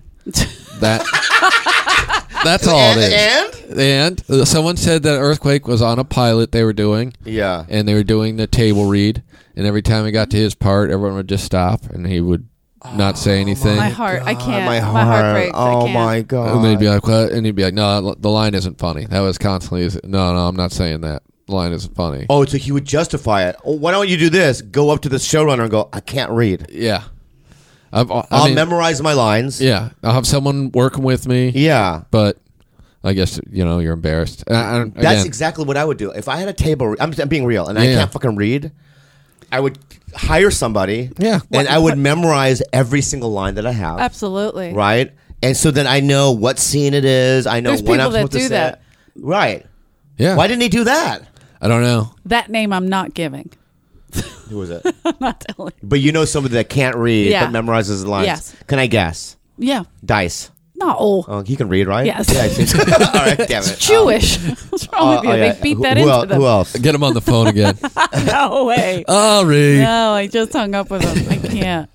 That's all it is. And someone said that Earthquake was on a pilot they were doing. Yeah. And they were doing the table read. And every time he got to his part, everyone would just stop and he would not say anything. My heart. I can't. My My heart breaks. Oh I can't. my God. And they'd be like, what? And he'd be like, no, the line isn't funny. That was constantly, no, I'm not saying that. The line isn't funny. Oh, so he would justify it. Oh, why don't you do this? Go up to the showrunner and go, I can't read. Yeah. I'll memorize my lines. Yeah. I'll have someone working with me. Yeah. But I guess, you're embarrassed. That's Again, exactly what I would do. If I had a table, I'm being real, and I Yeah. can't fucking read, I would hire somebody. Yeah. And I would memorize every single line that I have. Absolutely. Right? And so then I know what scene it is. I know There's when I'm people that supposed to do say that. it. Right. Yeah. Why didn't he do that? I don't know. That name I'm not giving. Who was it? I'm not telling. But you know somebody that can't read Yeah. but memorizes the lines. Yes. Can I guess? Yeah. Dice. No. Oh, he can read, right? Yes. Yeah, I see. All right, damn it. It's Jewish. What's wrong with you? yeah. They beat that who into else, them. Who else? Get him on the phone again. No way. I'll read. No, I just hung up with him. I can't.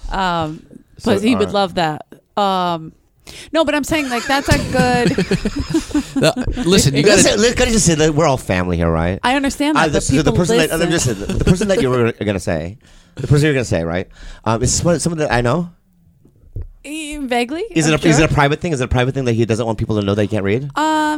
But he would love that. No, but I'm saying like that's a good. Listen, you got to. Can I just say that we're all family here, right? I understand that. But people the person that, listen. let me just say, the person that you were going to say, the person you're going to say, right? Is someone that I know? Vaguely. Is it a private thing? Is it a private thing that he doesn't want people to know that he can't read?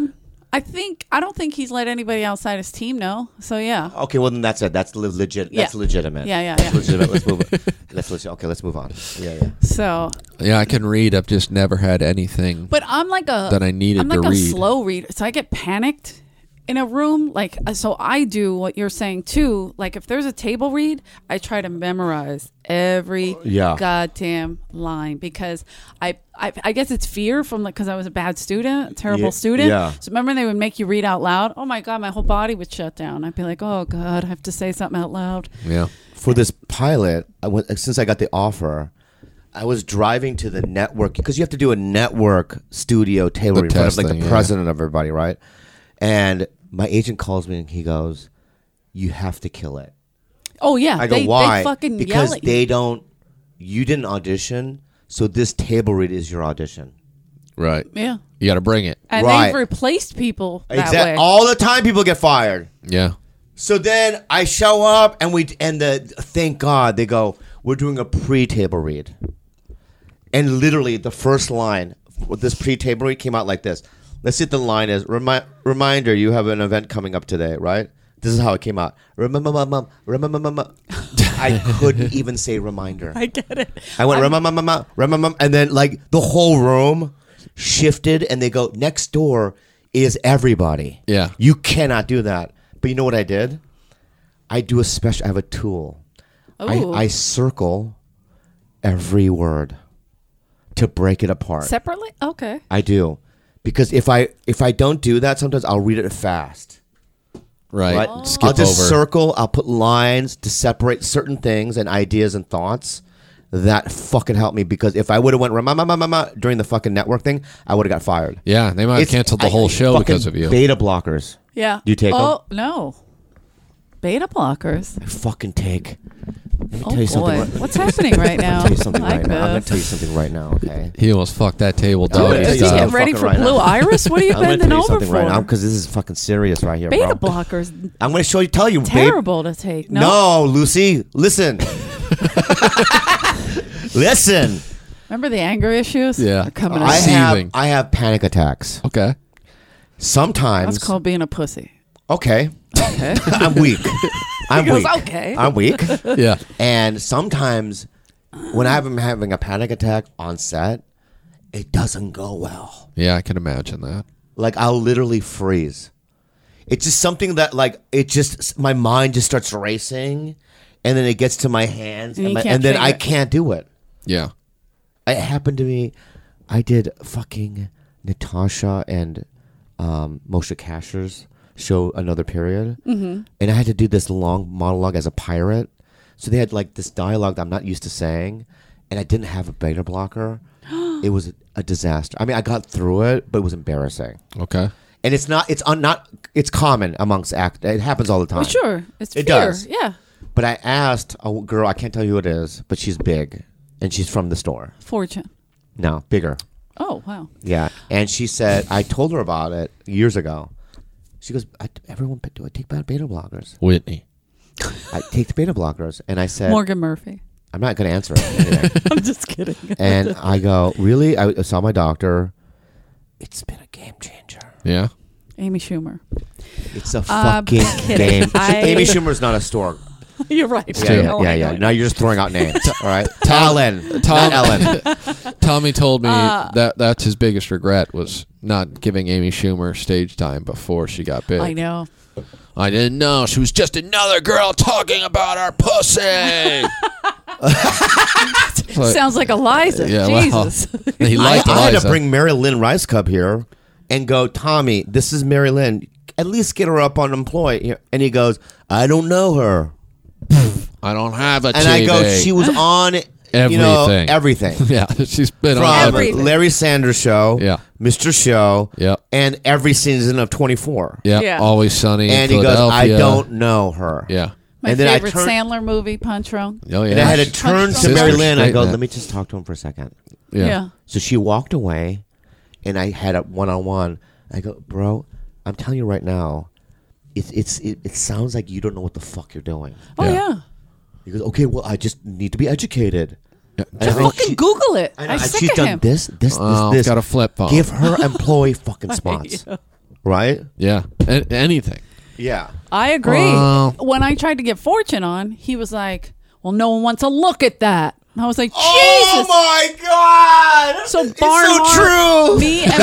I don't think he's let anybody outside his team know. So yeah. Okay, well then that's it. That's legit. That's Yeah. legitimate. Yeah. That's legitimate. Let's move. That's legit. Okay, let's move on. Yeah. So, Yeah, I can read. I've just never had anything. but I'm like a That I needed I'm like to a read. slow reader. So I get panicked in a room. Like so, I do what you're saying too. Like if there's a table read, I try to memorize every goddamn line because I guess it's fear from because I was a bad student, a terrible student. Yeah. So remember they would make you read out loud. Oh my god, my whole body would shut down. I'd be like, oh god, I have to say something out loud. Yeah. For this pilot, since I got the offer, I was driving to the network because you have to do a network studio table read in front of like testing, the yeah. president of everybody, right? And my agent calls me and he goes, "You have to kill it." Oh yeah, I go, they "Why?" fucking Because yell at you. they don't. You didn't audition, so this table read is your audition. Right. Yeah. You got to bring it. And Right. they've replaced people that way. All the time, people get fired. Yeah. So then I show up and thank God they go, we're doing a pre-table read. And literally the first line with this pre-table read came out like this. Let's see if the line is, reminder, you have an event coming up today, right? This is how it came out. Remember. I couldn't even say reminder. I get it. I went, remember, and then like the whole room shifted and they go, next door is everybody. Yeah. You cannot do that. But you know what I did? I have a tool. Ooh. I circle every word to break it apart. Separately? Okay. I do. Because if I don't do that, sometimes I'll read it fast. Right. Right? Skip I'll just over. circle, I'll put lines to separate certain things and ideas and thoughts. That fucking helped me because if I would have went during the fucking network thing, I would have got fired. Yeah, they might have canceled the whole show fucking because of you. Beta blockers. Yeah. Do you take them? Oh, no. Beta blockers. I fucking take Oh tell you something boy, right- what's happening right now? I'm gonna tell you something Hi, right now. I'm gonna Biff. tell you something right now. Okay. He almost fucked that table gonna doggy tell Is you he style. getting ready fucking for right Blue now. Iris? What are you I'm gonna bending tell you over something for? right now because this is fucking serious right here, Beta bro. blockers, I'm gonna tell you, babe. terrible to take. No. No, Lucy, listen. Listen. Remember the anger issues? Yeah. They're coming I up. Seething. I have panic attacks. Okay. Sometimes. That's called being a pussy. Okay. Okay. I'm weak. I'm He goes, weak. okay. I'm weak. Yeah. And sometimes when I'm having a panic attack on set, it doesn't go well. Yeah, I can imagine that. Like I'll literally freeze. It's just something that like my mind just starts racing, and then it gets to my hands, And you and, can't then I figure it. can't do it. Yeah. It happened to me. I did fucking Natasha and Moshe Kasher's show Another Period, and I had to do this long monologue as a pirate. So they had like this dialogue that I'm not used to saying, and I didn't have a beta blocker. It was a disaster. I mean, I got through it, but it was embarrassing. Okay. And it's not. It's common amongst actors. It happens all the time. Well, sure. It's It fear. does. Yeah. But I asked a girl. I can't tell you who it is, but she's big, and she's from the store. Fortune. No, bigger. Oh, wow. Yeah, and she said I told her about it years ago. She goes, "Everyone, do I take beta blockers? Whitney. I take the beta blockers." And I said, Morgan Murphy. "I'm not going to answer it." Anyway. I'm just kidding. And I go, "Really?" I saw my doctor. It's been a game changer. Yeah. Amy Schumer. It's a fucking kidding. game. Amy Schumer's not a store. You're right. Yeah. Now you're just throwing out names. All right, Ellen, Tom- not Ellen. Tommy told me that's his biggest regret was not giving Amy Schumer stage time before she got big. I know. I didn't know she was just another girl talking about our pussy. Like, Sounds like Eliza. yeah, well, Jesus. he liked I had to Eliza. bring Mary Lynn Rice Cup here and go, Tommy, this is Mary Lynn. At least get her up on employee. And he goes, I don't know her. I don't have a And TV. I go, she was on Everything. everything. Yeah, she's been From on Everything. Larry Sanders Show, Yeah. Mr. Show, Yep. and every season of 24. Yeah, Yeah. Always Sunny And in he goes, I Philadelphia. don't know her. Yeah. My And then I favorite turned- Sandler movie, Punch Drunk. Oh yeah. And I had to turn to Sister Mary Lynn. I go, Straight let me just talk to him for a second. Yeah. So she walked away, and I had a one-on-one. I go, bro, I'm telling you right now, it sounds like you don't know what the fuck you're doing. Oh, Yeah. yeah. He goes, okay, well, I just need to be educated. Yeah. And I Just think fucking she- Google it. I know, I'm and sick she's of done him. this. Oh, This. got a flip phone. Give her employee fucking spots, right? Yeah. Anything. Yeah. I agree. Well- When I tried to get Fortune on, he was like, well, no one wants to look at that. And I was like, Jesus. Oh my god! So It's Barnhart, so true.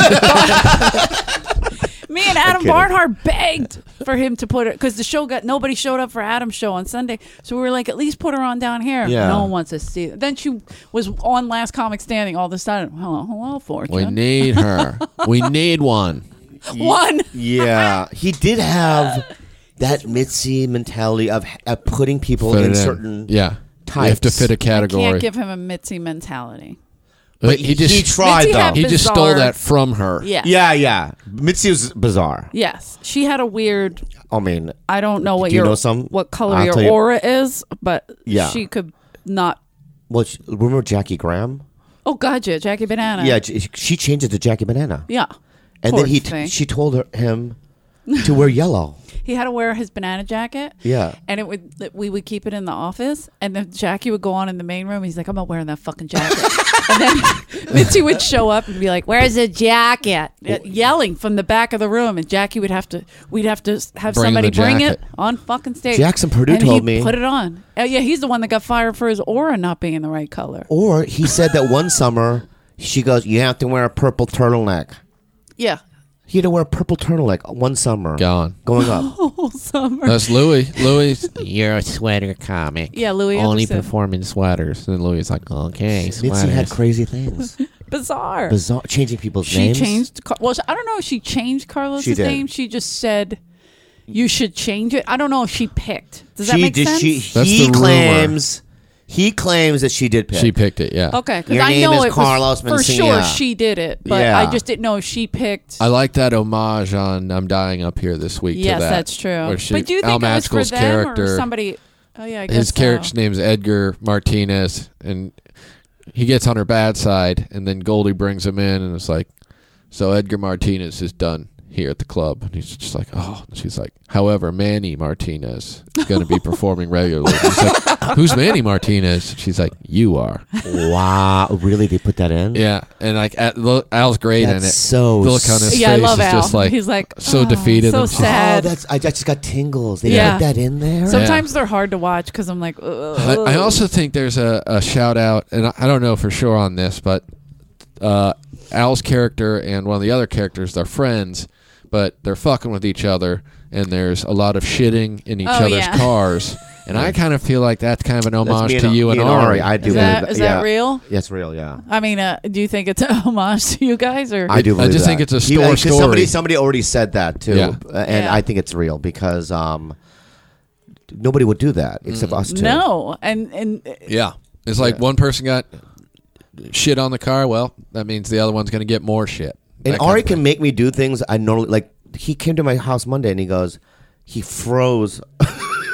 me and Adam kidding. Barnhart begged for him to put it because the show nobody showed up for Adam's show on Sunday, so we were like, at least put her on down here. Yeah. No one wants to see it. Then she was on Last Comic Standing all of a sudden. Hello, Fortune. We need her. We need one. One. Yeah, he did have that Mitzi mentality of putting people Fit in it certain. Yeah. You have to types. fit a I category. can't give him a Mitzi mentality. But he just he tried Mitzi though. had he just bizarre- stole that from her. Yeah. Yeah. Mitzi was bizarre. Yes, she had a weird. I mean, I don't know what Do you your know some? what color I'll your tell you- aura is, but Yeah. she could not. well, remember Jackie Graham? Oh God, yeah, Jackie Banana. Yeah, she changed it to Jackie Banana, yeah. and Poor then thing. she told him to wear yellow. He had to wear his banana jacket. Yeah. And we would keep it in the office, and then Jackie would go on in the main room. He's like, I'm not wearing that fucking jacket. And then Mitzi would show up and be like, where's the jacket? Yelling from the back of the room, and Jackie we'd have to have Bring somebody the bring it jacket. on fucking stage. Jackson Purdue and told he'd me- put it on. Yeah, he's the one that got fired for his aura not being the right color. Or he said that one summer she goes, "You have to wear a purple turtleneck." Yeah. He had to wear a purple turtleneck one summer. Gone. Going up. Whole summer. That's Louis. Louis. You're a sweater comic. Yeah, Louis Only Anderson. perform in sweaters. And Louis is like, Okay, Mitzi had sweaters. crazy things. Bizarre. Bizarre. Changing people's She names. changed. Well, I don't know if she changed Carlos's She did. name. She just said you should change it. I don't know if she picked. Does that She make did. sense? That's He the rumor. claims. He claims that she did pick. she picked it. Yeah. Okay, because Your I name know is it Carlos was for Mencia. sure she did it, but Yeah. I just didn't know if she picked. I like that homage on "I'm Dying Up Here This Week." Yes, to that, that's true. where she- But do you Al think it was Madrigal's for them character? or somebody? Oh yeah, I guess his character's so. name's Edgar Martinez, and he gets on her bad side, and then Goldie brings him in, and it's like, so Edgar Martinez is done here at the club, and he's just like, oh, and she's like, however, Manny Martinez is going to be performing regularly. And he's like, who's Manny Martinez? And she's like, you are. Wow, really? They put that in? Yeah, and like Al's great in it. That's so. The look on his Yeah, I face love is Al. just like He's like so oh, defeated. so and she's- sad. Oh, I just got tingles. They Yeah. put that in there. Sometimes they're hard to watch because I'm like, ugh. I also think there's a shout out, and I don't know for sure on this, but Al's character and one of the other characters, they're friends, but they're fucking with each other, and there's a lot of shitting in each Oh, other's yeah. cars. And I kind of feel like that's kind of an That's homage me to you me and Ari. I do Is believe that yeah. real? Yeah, it's real. Yeah. I mean, do you think it's a homage to you guys or? I do. Believe just that. think it's a He- store 'cause story. Somebody already said that too, Yeah. and Yeah. I think it's real because nobody would do that except us two. No, and Yeah. It's like one person got shit on the car. Well, that means the other one's going to get more shit. And That kind Ari of thing. can make me do things I normally like. He came to my house Monday and he goes, he froze I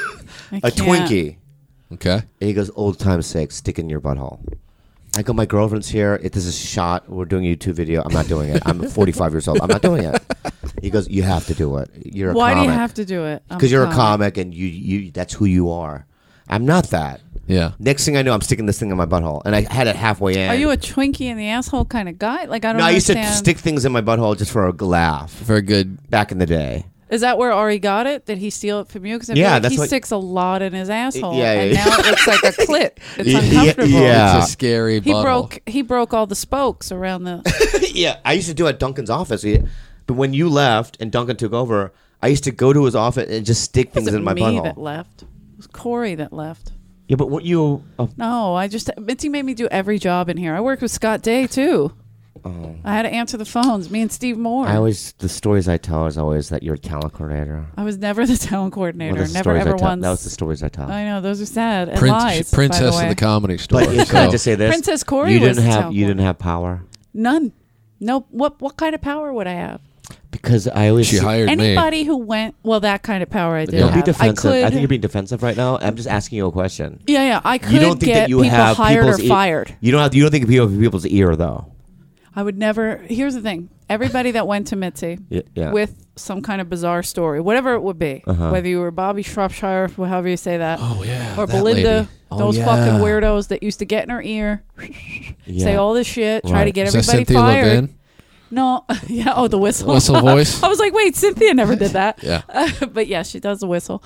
a can't. Twinkie. Okay. And he goes, old time's sake, stick it in your butthole. I go, my girlfriend's here. This is a shot. We're doing a YouTube video. I'm not doing it. I'm 45 years old. I'm not doing it. He goes, you have to do it. You're a Why do comic. you have to do it? Because you're a comic and you that's who you are. I'm not that. Yeah. Next thing I know, I'm sticking this thing in my butthole. And I had it halfway in. Are you a Twinkie in the asshole kind of guy? Like I don't No, I used to understand. stick things in my butthole just for a laugh Very good. back in the day. Is that where Ari got it? Did he steal it from you? Because Yeah, like that's he what- sticks a lot in his asshole, Yeah, and yeah. now it looks like a clit. It's Yeah, uncomfortable. yeah. It's a scary He butthole. broke all the spokes around the. Yeah, I used to do it at Duncan's office. But when you left and Duncan took over, I used to go to his office and just stick things It in my wasn't me butthole. that left. It was Corey that left. Yeah, but what you? Oh, No, Mitzi made me do every job in here. I worked with Scott Day too. I had to answer the phones. Me and Steve Moore. the stories I tell is always that you're a talent coordinator. I was never the talent coordinator. Well, that's the Never stories I ever tell. once. That was the stories I tell. I know those are sad and lies. Princess by the of way. the comedy store. But can I so- just say this? Princess Corey you was didn't the have talent you didn't have power None. No. What kind of power would I have? because I always she hired me. Anybody who went that kind of power I did Don't be have. defensive. I I could. think you're being defensive right now. I'm just asking you a question. Yeah. I could You don't think get that you people have hired or people's fired. You don't think people's ear though. I would never. Here's the thing: everybody that went to Mitzi Yeah. with some kind of bizarre story, whatever it would be, whether you were Bobby Shropshire, however you say that, Oh yeah. or that Belinda, lady. those yeah. fucking weirdos that used to get in her ear, say all this shit, try to Right. get Is that everybody Cynthia fired. Levin? No, yeah. Oh, the whistle. Whistle voice? I was like, wait, Cynthia never did that. Yeah. But yeah, she does the whistle.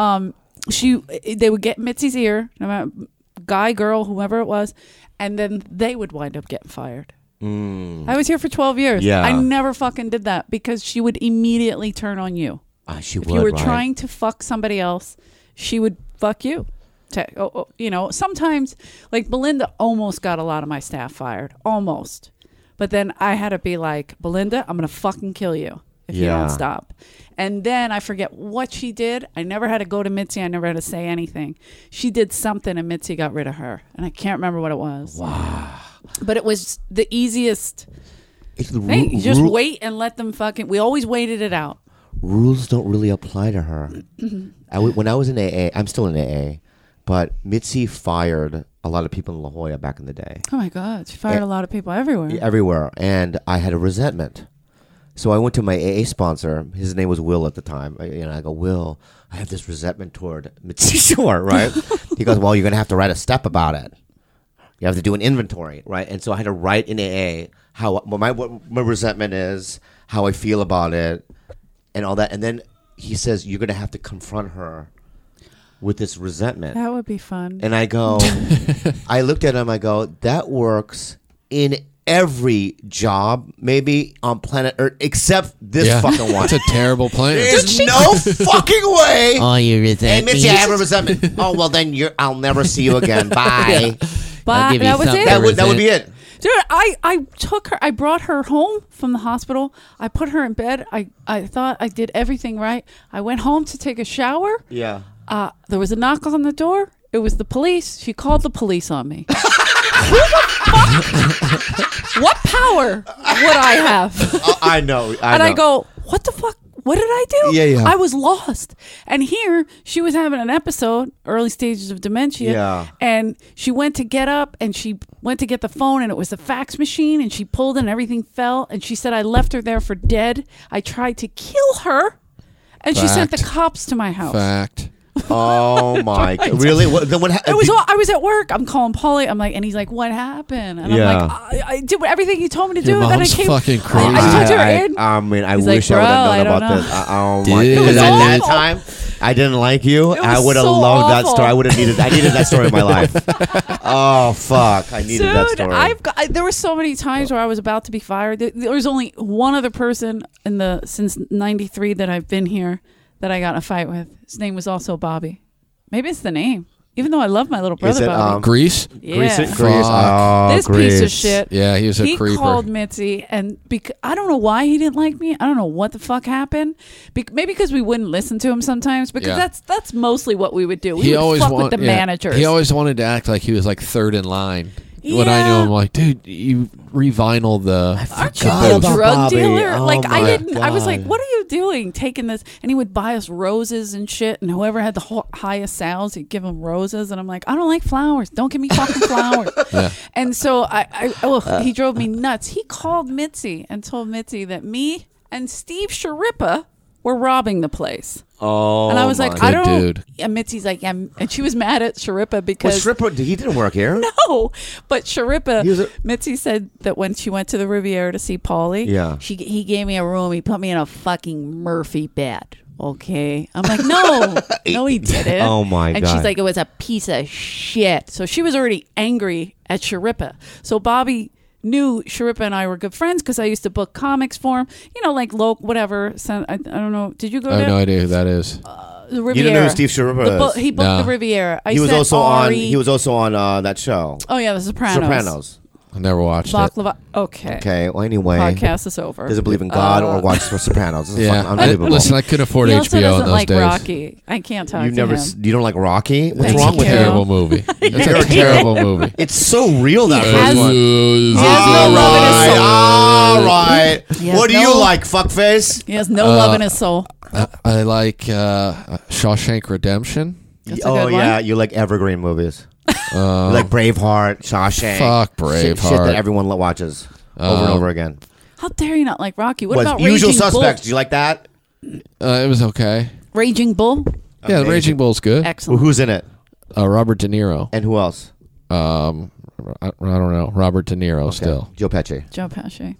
They would get Mitzi's ear, no matter guy, girl, whoever it was, and then they would wind up getting fired. I was here for 12 years. Yeah. I never fucking did that because she would immediately turn on you. She If would. you were right? trying to fuck somebody else, she would fuck you. Sometimes, like Belinda almost got a lot of my staff fired. Almost. But then I had to be like, Belinda, I'm going to fucking kill you if you Yeah. don't stop. And then I forget what she did. I never had to go to Mitzi. I never had to say anything. She did something and Mitzi got rid of her. And I can't remember what it was. Wow. But it was the easiest thing. You just wait and let them fucking... We always waited it out. Rules don't really apply to her. When I was in AA, I'm still in AA, but Mitzi fired a lot of people in La Jolla back in the day. Oh my God. She fired a lot of people everywhere. Everywhere. And I had a resentment. So I went to my AA sponsor. His name was Will at the time. I go, Will, I have this resentment toward Mitzi Shore, right? He goes, well, you're going to have to write a step about it. You have to do an inventory, right? And so I had to write in AA what my resentment is, how I feel about it, and all that. And then he says, you're going to have to confront her with this resentment. That would be fun. And I go, I looked at him, I go, that works in every job, maybe on planet Earth, except this fucking one. It's a terrible plan. There's no fucking way. Oh, you Hey, resent Mitzi, me? I have a resentment. Oh, well, then I'll never see you again. Bye. But give you that was something. it. That would be it. Dude, I took her. I brought her home from the hospital. I put her in bed. I thought I did everything right. I went home to take a shower. Yeah. There was a knock on the door. It was the police. She called the police on me. Who the fuck? What power would I have? I know. And I go, what the fuck? What did I do? Yeah. I was lost. And here she was having an episode, early stages of dementia. Yeah. And she went to get up and she went to get the phone and it was the fax machine and she pulled it and everything fell. And she said, I left her there for dead. I tried to kill her. And she sent the Fact. cops to my house. Fact. Oh my god! Really? Then what? I was at work. I'm calling Paulie. I'm like, and he's like, "What happened?" And Yeah. I'm like, I did everything he told me to do. Your And then I mom's came. fucking I crazy. told her, Ed. I mean, I He's wish like, I would "Bro, have I known don't about know." this. Oh my! Dude. It Because was at that awful. time, I didn't like you. It I was would have so loved that awful. story. I needed that story in my life. Oh fuck! I needed that Dude, story. there were so many times where I was about to be fired. There was only one other person since '93 that I've been here that I got in a fight with. His name was also Bobby. Maybe it's the name. Even though I love my little brother it, Bobby. Grease? Yeah. Grease. Fuck. Oh, This piece of shit. Yeah, he was a He creeper. called Mitzi, and I don't know why he didn't like me. I don't know what the fuck happened. Maybe because we wouldn't listen to him sometimes. Because Yeah. that's mostly what we would do. We He would always fuck with the managers. He always wanted to act like he was like third in line. When I knew Yeah. him, like, dude, you revinyl the. Aren't you forgot a about drug Bobby. dealer? Oh Like I my didn't. I was like, God. "What are you doing? Taking this?" And he would buy us roses and shit. And whoever had the highest sales, he'd give them roses. And I'm like, I don't like flowers. Don't give me fucking flowers. Yeah. And so he drove me nuts. He called Mitzi and told Mitzi that me and Steve Sharippa were robbing the place. Oh, And I was like, my I Good don't. dude. And Mitzi's like, yeah. And she was mad at Sharippa Well, because Stripper, he didn't work here. no, but Sharippa, He was a- Mitzi said that when she went to the Riviera to see Paulie, Yeah. he gave me a room. He put me in a fucking Murphy bed. Okay, I'm like, no, no, he didn't. Oh, my And God. she's like, it was a piece of shit. So she was already angry at Sharippa. So Bobby knew Sharippa and I were good friends because I used to book comics for him. You know, like whatever. I don't know. Did you go I have there? no idea who that is. The Riviera. You didn't know who Steve Sharippa is? He booked No. the Riviera. I He was said also Ari. on. He was also on that show, Oh yeah, The Sopranos. Sopranos. I never watched it. Baklava. Okay. Okay. Well, anyway, Podcast is over. doesn't believe in God or watch the Sopranos. This is Yeah. fucking unbelievable. Listen, I couldn't afford He also HBO in doesn't those like days. Rocky. I can't talk you to never. him. You don't like Rocky? What's Thank wrong you. with you? Terrible movie. It's a terrible movie. It's so real that has- first one. He has no love in his soul. All right. He has What do no- you like, fuckface? He has no love in his soul. I like Shawshank Redemption. That's a Oh good yeah, one. you like evergreen movies. You like Braveheart, Shawshank. Fuck Shit Braveheart. that everyone watches over and over again. How dare you not like Rocky? What Was about Usual Raging Suspects? Bull? Do you like that? It was okay. Raging Bull? Yeah, Amazing. Raging Bull's good. Well, Excellent. who's in it? Robert De Niro. And who else? I don't know. Robert De Niro Okay. still. Joe Pesci. Joe Pesci.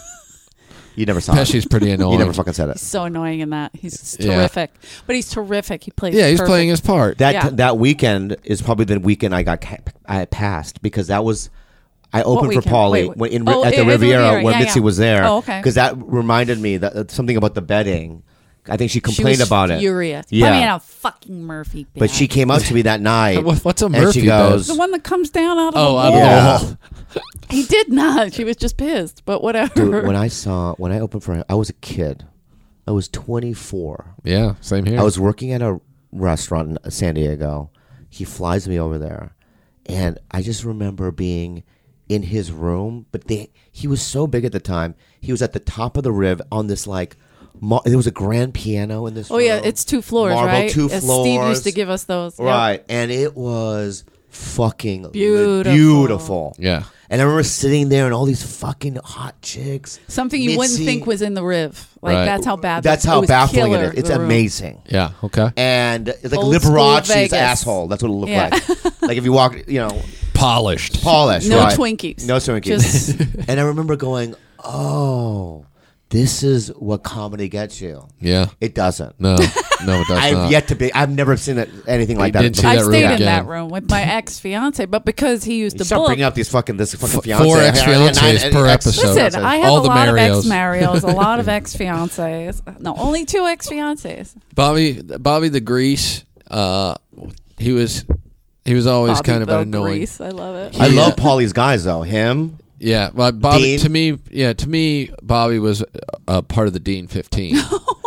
You never saw Pesci's it. pretty annoying. You never fucking said it. He's so annoying in that. He's Yeah. terrific. But he's terrific. He plays Yeah, he's perfect. playing his part. That Yeah. that weekend is probably the weekend I passed because that was I opened for weekend? Paulie Wait. when Oh, at the at the Riviera Riviera. when Yeah, Mitzi yeah. was there. Oh, okay. Because that reminded me that something about the bedding. I think she She complained was about it. furious. Yeah. Put me in a fucking Murphy bed. But she came up to me that night. What's a and Murphy she goes, The one that comes down out of Oh, the out of wall. the Yeah. wall. He did not. She was just pissed. But whatever. Dude, when I opened for him, I was a kid. I was 24. Yeah, same here. I was working at a restaurant in San Diego. He flies me over there, and I just remember being in his room. But he was so big at the time. He was at the top of the Riv on this like. There was a grand piano in this. Oh yeah, room. it's 2 floors, Marble, right? 2 As floors. Steve used to give us those. Yep. Right, and it was fucking Beautiful. beautiful. Yeah. And I remember sitting there and all these fucking hot chicks. Something you wouldn't Mitzi- think was in the Riv. Like Right. that's how bad. That's it how was baffling it killer, is. It's the room. amazing. Yeah. Okay. And it's like Old school Liberace's Vegas. asshole. That's what it looked Yeah. like. Like if you walk, Polished. polished. No right. Twinkies. No Twinkies. Just And I remember going, oh, this is what comedy gets you. Yeah. It doesn't. No. No, it does I've not. yet to be. I've never seen anything like that. didn't see I that room stayed in again. that room with my ex fiance, but because he used to Stop book. bringing up this fucking fiance. 4 ex-fiancés per episode. Listen, I have All a the lot of Marios. ex Marios, a lot of ex fiancés. No, only 2 ex fiancés. Bobby the Grease. He was always kind of an annoying. I love it. I Yeah. love Paulie's guys though. Him. Yeah, but Bobby Dean? to me, Bobby was part of the Dean 15.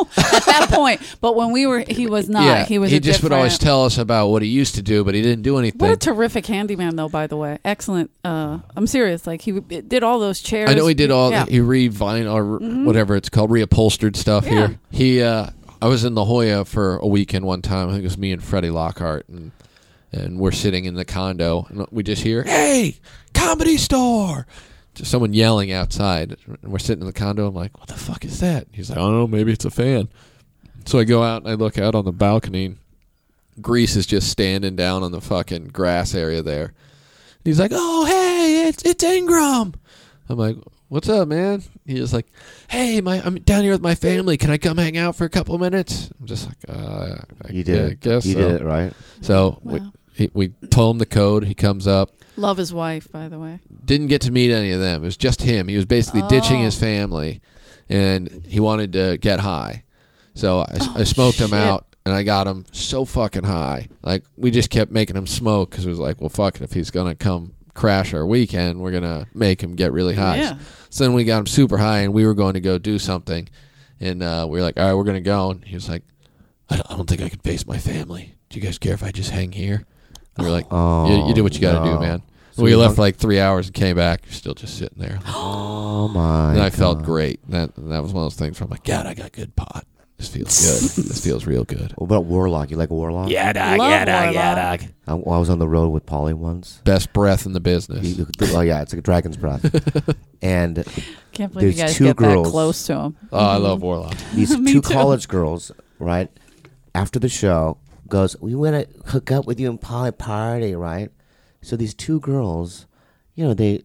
at that point. But when he was not. Yeah, He was. He a just would always different- tell us about what he used to do, but he didn't do anything. What a terrific handyman, though. By the way, excellent. I'm serious. Like he did all those chairs. I know he did all. Yeah. He re-vinyl or whatever it's called, reupholstered stuff Yeah. here. I was in La Jolla for a weekend one time. I think it was me and Freddie Lockhart, and we're sitting in the condo, and we just hear, "Hey, Comedy Store!" Just someone yelling outside, and we're sitting in the condo. I'm like, "What the fuck is that?" He's like, "I don't know, maybe it's a fan." So I go out and I look out on the balcony. And Grease is just standing down on the fucking grass area there. And he's like, "Oh, hey, it's Ingram." I'm like, "What's up, man?" He's like, "Hey, I'm down here with my family. Can I come hang out for a couple minutes?" I'm just like, You did it. guess You so. did it right. So Wow. we told him the code. He comes up. Love his wife, by the way. Didn't get to meet any of them. It was just him. He was basically ditching his family, and he wanted to get high. So I smoked him shit. out, and I got him so fucking high. Like, we just kept making him smoke because it was like, well, fuck it. If he's going to come crash our weekend, we're going to make him get really high. Yeah. So then we got him super high, and we were going to go do something. And we were like, all right, we're going to go. And he was like, I don't think I could face my family. Do you guys care if I just hang here? And we were like, Oh, you do what you got to no. do, man. So We you left hung- for like 3 hours and came back. You're still just sitting there. Oh my! And I felt God. great. That was one of those things where I'm like, God, I got good pot. This feels good. This feels real good. What about Warlock? You like Warlock? Yeah, dog. Love Yeah, dog. Yeah, Warlock. dog. I was on the road with Polly once. Best breath in the business. Oh yeah, it's like a dragon's breath. And Can't believe you There's guys two get girls. that close to him. Oh, I love Warlock. these Me two too. college girls, right after the show, goes, "We want to hook up with you and Polly party, right?" So these two girls, they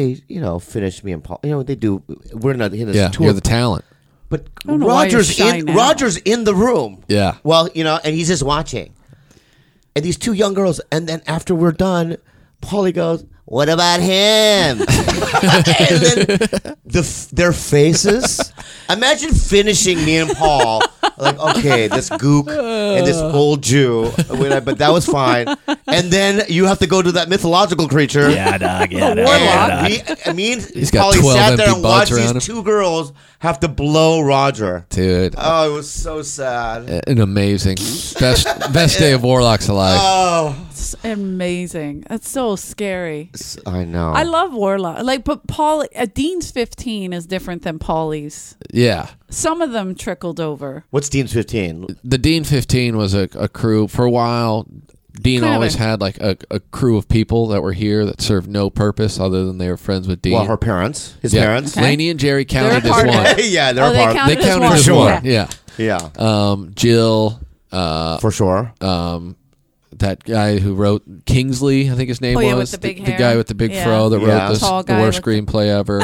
finish me and Paul. They do. We're not in this Yeah, tour, you're the talent. but don't know why you're Roger's shy in. now. Roger's in the room. Yeah. Well, and he's just watching. And these two young girls, and then after we're done, Paulie goes, "What about him?" And then their faces. Imagine finishing me and Paul like, okay, this gook and this old Jew, but that was fine. And then you have to go to that mythological creature. Yeah, dog. Yeah, dog. And Yeah, dog. me and He's got Paulie 12 sat there empty and watched butts around him. these two girls have to blow Roger. Dude. Oh, it was so sad. An amazing. Best day of Warlock's alive. Oh, It's amazing. That's so scary. I know. I love Warlock. But Paul, Dean's 15 is different than Paulie's. Yeah. Some of them trickled over. What's Dean's 15? The Dean 15 was a crew. For a while, Dean Kind of always a- had like a crew of people that were here that served no purpose other than they were friends with Dean. Well, her parents, his Yeah. parents. Okay. Laney and Jerry counted They're as part of one. it. Yeah, they're Oh, a they part. counted They as counted one. as sure. one. Yeah. Yeah, Jill, for sure. that guy who wrote Kingsley, I think his name Oh, yeah, was with the big the hair. guy with the big Yeah. fro that Yeah. wrote Tall the guy worst with screenplay ever.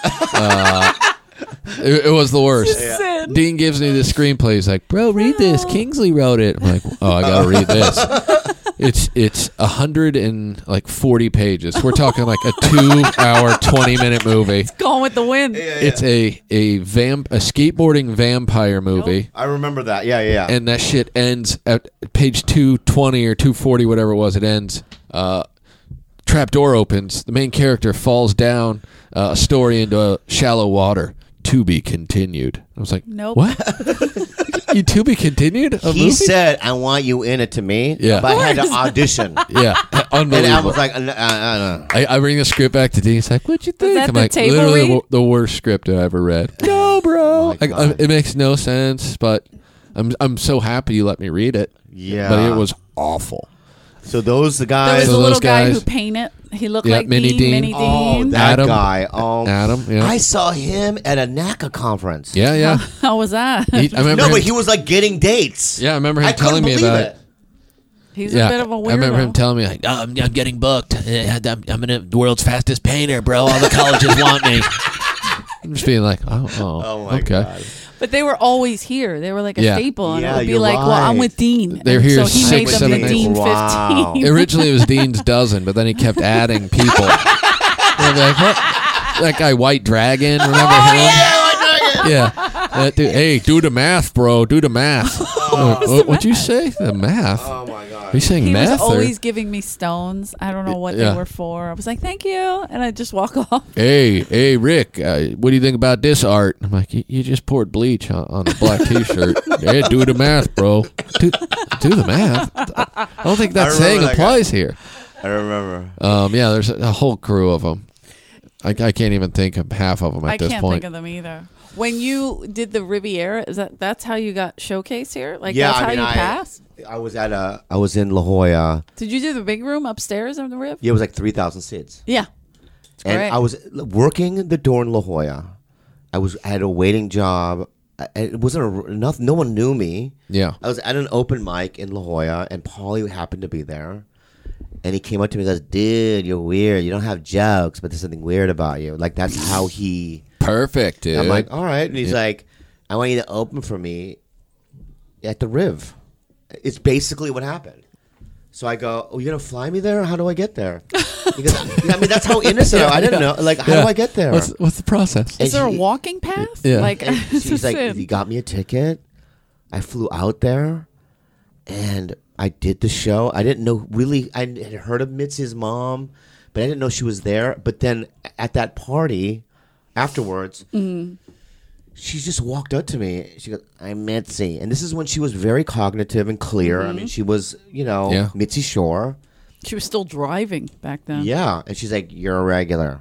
It was the worst. Sid. Dean gives me this screenplay. He's like, "Bro, read this. Kingsley wrote it." I'm like, "Oh, I gotta read this." It's 140 pages. We're talking like a 2-hour, 20-minute movie. Going with the wind. It's a skateboarding vampire movie. I remember that. Yeah. And that shit ends at page 220 or 240, whatever it was. It ends. Trap door opens. The main character falls down a story into shallow water. To be continued. I was like, Nope. What? You to be continued? A He movie? said, "I want you in it" to me. Yeah. But I had to audition. Yeah, And unbelievable. I was like, no. I bring the script back to Dean. He's like, "What'd you think?" that I'm the like, table "Literally read? the worst script I ever read." No, bro. my God. It makes no sense, but I'm so happy you let me read it. Yeah. But it was awful. So those the There guys. was So a little those guy guys- who painted. He looked Yeah, like Mini Dean. Dean. Mini Oh, Dean. that Adam. guy. Oh, Adam, yeah. I saw him at a NACA conference. Yeah. How was that? I remember No, him, but he was like getting dates. yeah, I remember him I couldn't telling me believe about it. He's Yeah, a bit of a weirdo. I remember him telling me like, Oh, I'm getting booked. I'm in the world's fastest painter, bro. All the colleges want me. I'm just being like, oh Oh my okay. God. But they were always here. They were like a Yeah. staple. And Yeah, it would be you're like, well, I'm right. with Dean. They're And here so he 6, made them 7 the days. Dean Wow. 15. Originally, it was Dean's dozen, but then he kept adding people. And I'd be like, what? That guy, White Dragon, remember him? Yeah. That dude, hey, do the math, bro. Do the math. What'd you say? The math? Oh my God. you saying He meth? was always giving me stones. I don't know what Yeah. they were for. I was like, thank you. And I'd just walk off. Hey, Rick, what do you think about this art? I'm like, you just poured bleach on a black T-shirt. Hey, do the math, bro. Do the math. I don't think that I remember saying that applies here. I remember. Yeah, there's a whole crew of them. I can't even think of half of them at I this can't point. think of them either. When you did the Riviera, that's how you got showcase here? Like Yeah, that's I how mean, you passed? I was in La Jolla. Did you do the big room upstairs of the Riv? Yeah, it was like 3,000 seats. Yeah. It's And great. I was working the door in La Jolla. I had a waiting job. It wasn't enough. No one knew me. Yeah. I was at an open mic in La Jolla, and Paulie happened to be there. And he came up to me and goes, "Dude, you're weird. You don't have jokes, but there's something weird about you." Like, that's how he... Perfect, dude. I'm like, all right. And he's like, "I want you to open for me at the Riv." It's basically what happened. So I go, "Oh, you're going to fly me there? How do I get there?" Because, I mean, that's how innocent I didn't know. Like, how do I get there? What's the process? And Is there a she- walking path? Yeah. Like, And it's she's a like, sin. "You got me a ticket." I flew out there, and I did the show. I didn't know really. I had heard of Mitzi's mom, but I didn't know she was there. But then at that party, afterwards, she just walked up to me. She goes, "I'm Mitzi," and this is when she was very cognitive and clear. I mean, she was, Yeah. Mitzi Shore. She was still driving back then. Yeah, and she's like, "You're a regular,"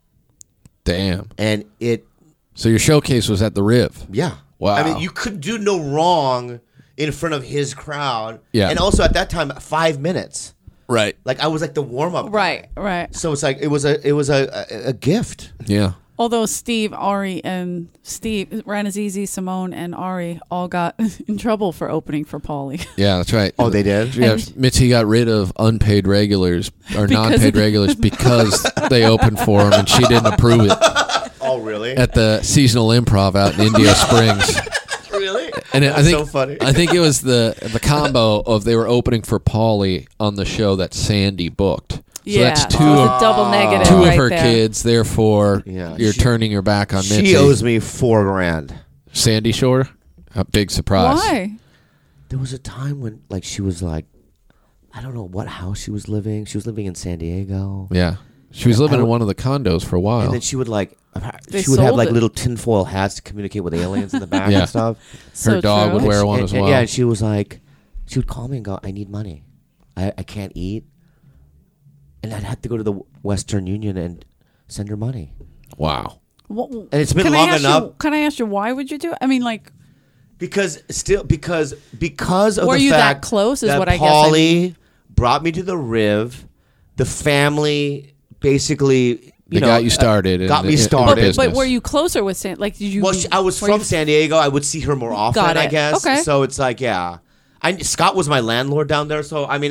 Damn. and it. So your showcase was at the Riv. Yeah. Wow. I mean, you could do no wrong in front of his crowd. Yeah. And also at that time, 5 minutes. Right. Like I was like the warm up. Right, right. So it's like it was a gift. Yeah. Although Steve, Ari, and Ranazizi, Simone, and Ari all got in trouble for opening for Paulie. Yeah, that's right. Oh, they did? Yeah, And- Mitzi got rid of unpaid regulars or Because non-paid of- regulars because they opened for him and she didn't approve it Oh, really? at the seasonal improv out in India Springs. Really? And I That's think so funny. I think it was the combo of they were opening for Paulie on the show that Sandy booked. So Yeah, that's so two it was of a double negative two right of her there. kids. Therefore, Yeah, you're she- turning your back on Mitzi. She owes me $4,000. Sandy Shore. A big surprise. Why? There was a time when like she was like, I don't know what house she was living. She was living in San Diego. Yeah, she was living I in don't- one of the condos for a while. And then she would like, They she would have sold like it. little tinfoil hats to communicate with aliens in the back Yeah. and stuff. Her dog would true. wear one And- as and- well. Yeah, and she was like, she would call me and go, "I need money. I can't eat." And I'd have to go to the Western Union and send her money. Wow. And it's been Can I long ask enough You, can I ask you why would you do it? I mean, like, because of Were the you that fact close is that what I guess I Paulie brought me to the Riv. The family basically, They got you started. in got the- me in the started. business. but were you closer with San? Like, did you? Well, I was were from you- San Diego. I would see her more often, Got I it. guess. Okay. So it's like, yeah. Scott was my landlord down there, so I mean,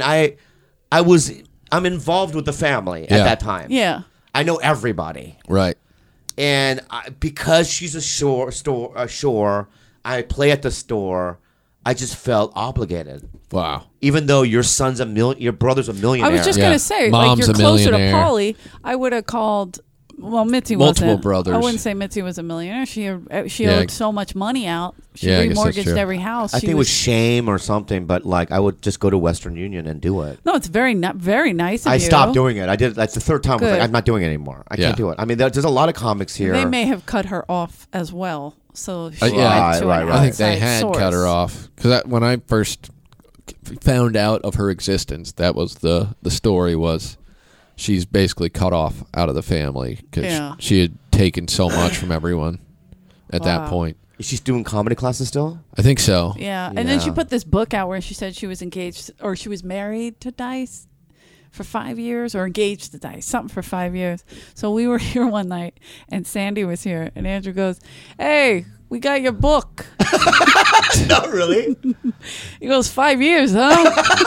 I'm involved with the family Yeah. at that time. Yeah. I know everybody, Right. and because she's a shore, I play at the store. I just felt obligated, Wow. even though your brother's a I millionaire. was just Yeah. gonna say, Mom's like, you're a closer to millionaire. Paulie. I would have called. Well, Mitzi Multiple wasn't. brothers. I wouldn't say Mitzi was a millionaire. She Yeah. owed so much money out. She Yeah, I guess that's remortgaged true. every house. I She think it was shame or something, but like I would just go to Western Union and do it. No, it's very very nice of I you. stopped doing it. I did like the third time. I was Good. like, I'm not doing it anymore. I Yeah. can't do it. I mean, there's a lot of comics here. They may have cut her off as well. So she yeah. went to Right, an right. I think they outside had source. cut her off because when I first found out of her existence, that was the story was she's basically cut off out of the family because Yeah. she had taken so much from everyone at that Wow. point. Is she doing comedy classes still? I think so. Yeah, and then she Yeah. put this book out where she said she was engaged or she was married to Dice for 5 years or engaged to Dice, something for 5 years. So we were here one night and Sandy was here and Andrew goes, "Hey, we got your book." Not really. He goes, 5 years, huh?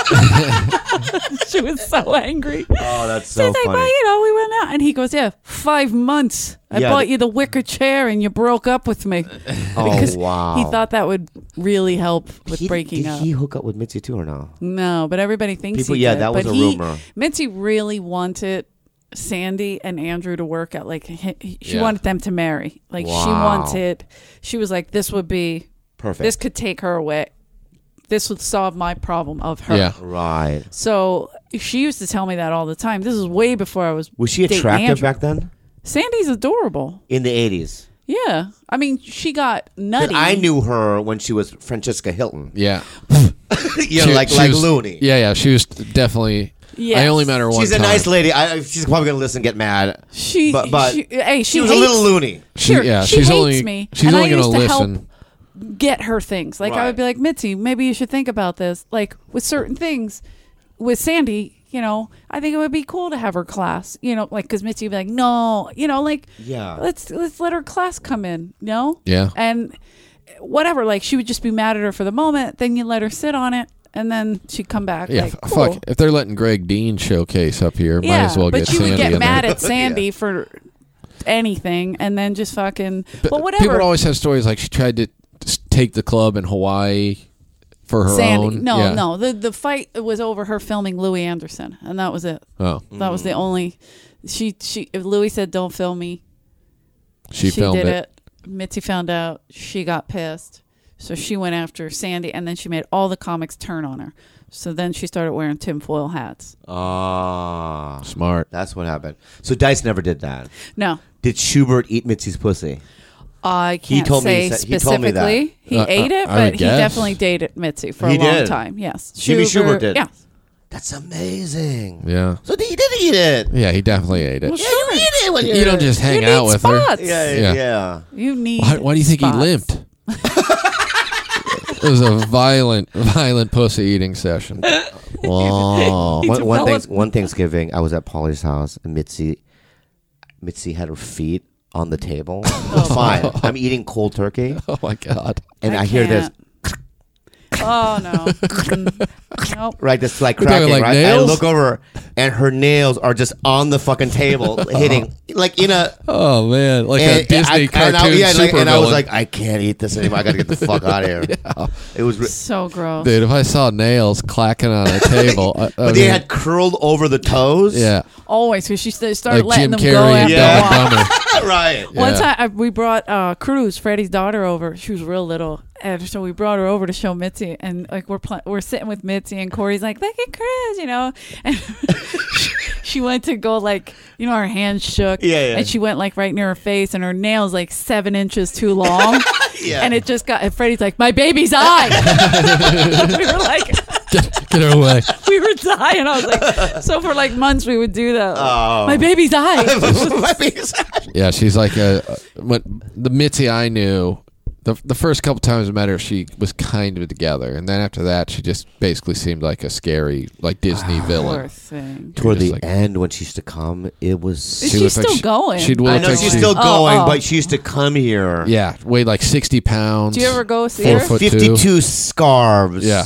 She was so angry. Oh, that's so She's like, funny. well, we went out. And he goes, yeah, 5 months. I Yeah, bought you the wicker chair and you broke up with me. Because Oh, wow. he thought that would really help with breaking did up. he hook up with Mitzi too or no? No, but everybody thinks People- he yeah, did. that was But a he- rumor. Mitzi really wanted Sandy and Andrew to work out. Like, she Yeah. wanted them to marry. Like, Wow. she was like, this would be, Perfect. this could take her away. this would solve my problem of her. Yeah. Right. So she used to tell me that all the time. This is way before I was. Was she dating attractive Andrew. back then? Sandy's adorable. In the 80s. Yeah, I mean, she got 'Cause nutty. I knew her when she was Francesca Hilton. Yeah. Yeah, She like was- Looney. Yeah, she was definitely. Yes. I only met her one She's time. a nice lady. She's probably gonna listen, and get mad. But she was hates, a little loony. Sure, she she's hates only me, she's and only I gonna used to help listen. get her things. Like I Right. would be like, Mitzi, maybe you should think about this. Like with certain things, with Sandy, you know, I think it would be cool to have her class. You know, like because Mitzi would be like, no, you know, like Yeah. let's let her class come in. You know, Yeah. and whatever. Like she would just be mad at her for the moment. Then you let her sit on it, and then she'd come back. Yeah, like, cool. fuck. If they're letting Greg Dean showcase up here, Yeah, might as well but get you Sandy would get in mad there. at Sandy for anything, and then just fucking. But whatever. People always have stories like she tried to take the club in Hawaii for her Sandy. own. No, Yeah. no. The fight was over her filming Louis Anderson, and that was it. Oh, That was the only. She. If Louis said, "Don't film me," she filmed did it. Mitzi found out. She got pissed, so she went after Sandy, and then she made all the comics turn on her. So then she started wearing tinfoil hats. Ah, Smart. that's what happened. So Dice never did that. No, Did Schubert eat Mitzi's pussy? I can't told me- say he told me that. specifically. He ate it, I would but he guess. definitely dated Mitzi for He a long did. time. Yes, Jimmy Schubert did. Yeah. That's amazing. Yeah. So he did eat it. Yeah, he definitely ate it. Well, sure. You eat it when You don't just hang You out need with her. spots. Yeah. Yeah. You need. Why do you think spots. he limped? It was a violent pussy eating session. Whoa. One Thanksgiving, I was at Polly's house, and Mitzi had her feet on the table. It's fine. I'm eating cold turkey, Oh my god. and I hear this. can't. Oh no. Nope. Right, this like We're talking cracking, like right? nails? I look over, and her nails are just on the fucking table, hitting like in a Oh man, like a Disney cartoon super and I was villain. like, I can't eat this anymore. I got to get the fuck out of here. It was, So gross. Dude, if I saw nails clacking on a table, but they had curled over the toes. yeah, Always, because she started like letting Jim them Carrey go and after Dumb a while. and Dumber. right. One Yeah. time we brought Cruz, Freddie's daughter, over. She was real little, and so we brought her over to show Mitzi. And like we're sitting with Mitzi, and Corey's like, "Look at Cruz," you know. And she went to go like, you know, her hands shook. Yeah. And she went like right near her face, and her nails like 7 inches too long. Yeah. And it just got. And Freddie's like, "My baby's eye." We were like. Get her away. We were dying. I was like, so for like months we would do that. Oh. My baby's eye. My biggest- Yeah, she's like when the Mitzi I knew. The first couple times I met her, she was kind of together, and then after that, she just basically seemed like a scary, like Disney Poor villain. thing. Toward Just the like- end, when she used to come, it was. Is She she looked like still going? She'd I look know like she's she- still going, oh. but she used to come here. Yeah, weighed like 60 pounds. Do you ever go see 4 her? foot 52 scarves. Yeah.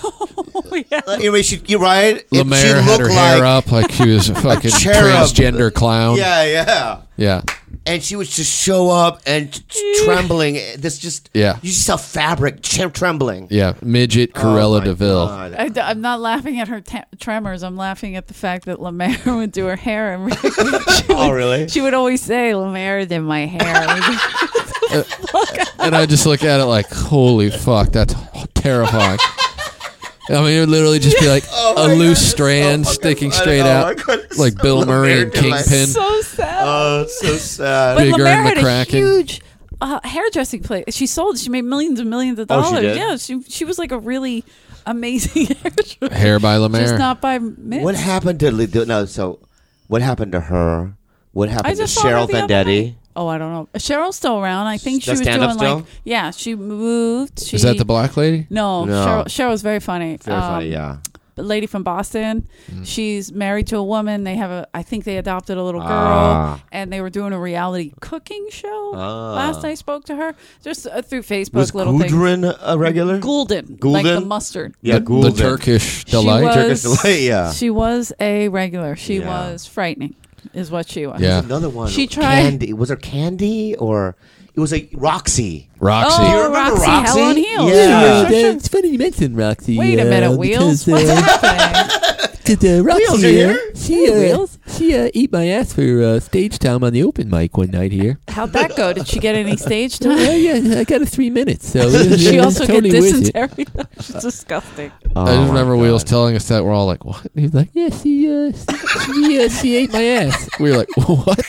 Yeah. Anyway, you're right. She Lemaire had her looked hair like- up like she was a fucking cherub. transgender clown. Yeah. Yeah. And she would just show up and trembling. This just. Yeah. You just saw fabric trembling. Yeah. Midget Corella Oh my DeVille. God. I'm not laughing at her tremors. I'm laughing at the fact that Lemaire would do her hair. And Oh, really? She would always say, "Lemaire did my hair." And I just look at it like, holy fuck, that's terrifying. I mean, it would literally just be like a loose strand sticking straight out, like Bill Murray and Kingpin. So sad. Oh, it's so sad. But Bigger Lemaire and had a McCracken. huge hairdressing place. She made millions and millions of Oh, dollars. she did? Yeah, she was like a really amazing hairdresser. Hair by Lemaire. Just not by Mitch. What happened to no? So, what happened to her? What I happened to just saw her Cheryl the other Vendetti? night. Oh, I don't know. Cheryl's still around. I think she Does was doing stand-up like still? yeah. She moved. She, Is that the black lady? No, No. Cheryl was very funny. Very funny, yeah. A lady from Boston. Mm. She's married to a woman. They have I think they adopted a little girl, Ah. and they were doing a reality cooking show. Ah. Last I spoke to her, just through Facebook, Was little things. Gudrun a regular? Goulden, like the Goulden? mustard. Yeah, The Goulden. Turkish She delight. was- Turkish delight, yeah. She was a regular. She Yeah. was frightening, is what she was. Yeah. Another one. She tried- Candy. Was there Candy or it was a Roxy? Roxy. Oh, you remember Roxy, Roxy? Hell on Heels. Yeah. Sure. It's funny you mentioned Roxy. Wait a minute, Wheels. because, What's happening? because Roxy Wheels are here? she eat my ass for stage time on the open mic one night here. How'd that go? Did she get any stage time? Yeah, I got a 3 minutes. So She also get totally worth it. dysentery. It's disgusting. Oh, I just my remember God. Wheels telling us that. We're all like, what? He's like, yeah, she ate my ass. We were like, what?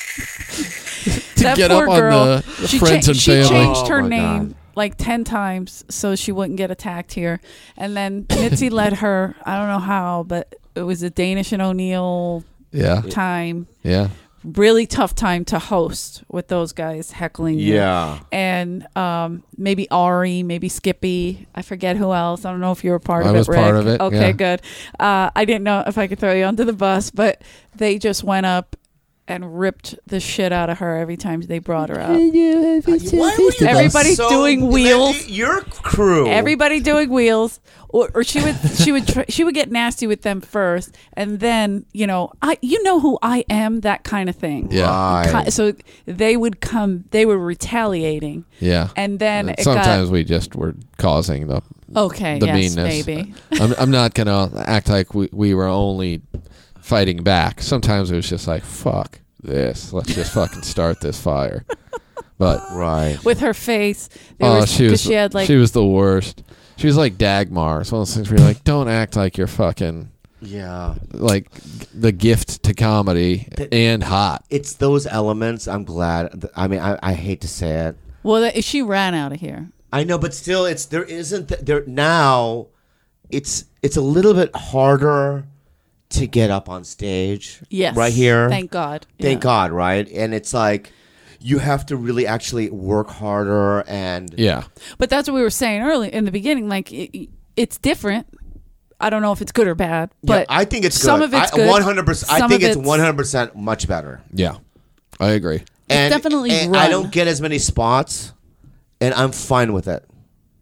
To That get poor up on girl. the She friends and she family. changed her Oh, my name God. like 10 times so she wouldn't get attacked here. And then Mitzi let her, I don't know how, but it was a Danish and O'Neill Yeah, time. yeah. Really tough time to host with those guys heckling you. Yeah. And maybe Ari, maybe Skippy. I forget who else. I don't know if you were part I of it, was Rick. part of it, Okay, yeah. good. I didn't know if I could throw you under the bus, but they just went up and ripped the shit out of her every time they brought her up. Why were you Everybody's so- doing wheels. Your crew. Everybody doing wheels, or she would get nasty with them first, and then you know who I am, that kind of thing. Yeah. Right. So they would come. They were retaliating, Yeah. and then it Sometimes we just were causing the okay, the yes, meanness. maybe. I'm not gonna act like we were only fighting back. Sometimes it was just like, fuck this. Let's just fucking start this fire. But Right. With her face, she was she had like she was the worst. She was like Dagmar. It's one of those things where you're like, don't act like you're fucking Yeah. like the gift to comedy and hot. It's those elements. I'm glad. I mean, I hate to say it. well, she ran out of here. I know, but still, there isn't there now. It's a little bit harder to get up on stage. Yes, Right here. Thank God. Thank Yeah. God, right? And it's like you have to really actually work harder and Yeah. But that's what we were saying early in the beginning. Like it's different. I don't know if it's good or bad, but yeah, I think it's good. some of it's good. 100%. I Some think of it's 100% much better. Yeah. I agree. And, definitely and I run. don't get as many spots, and I'm fine with it.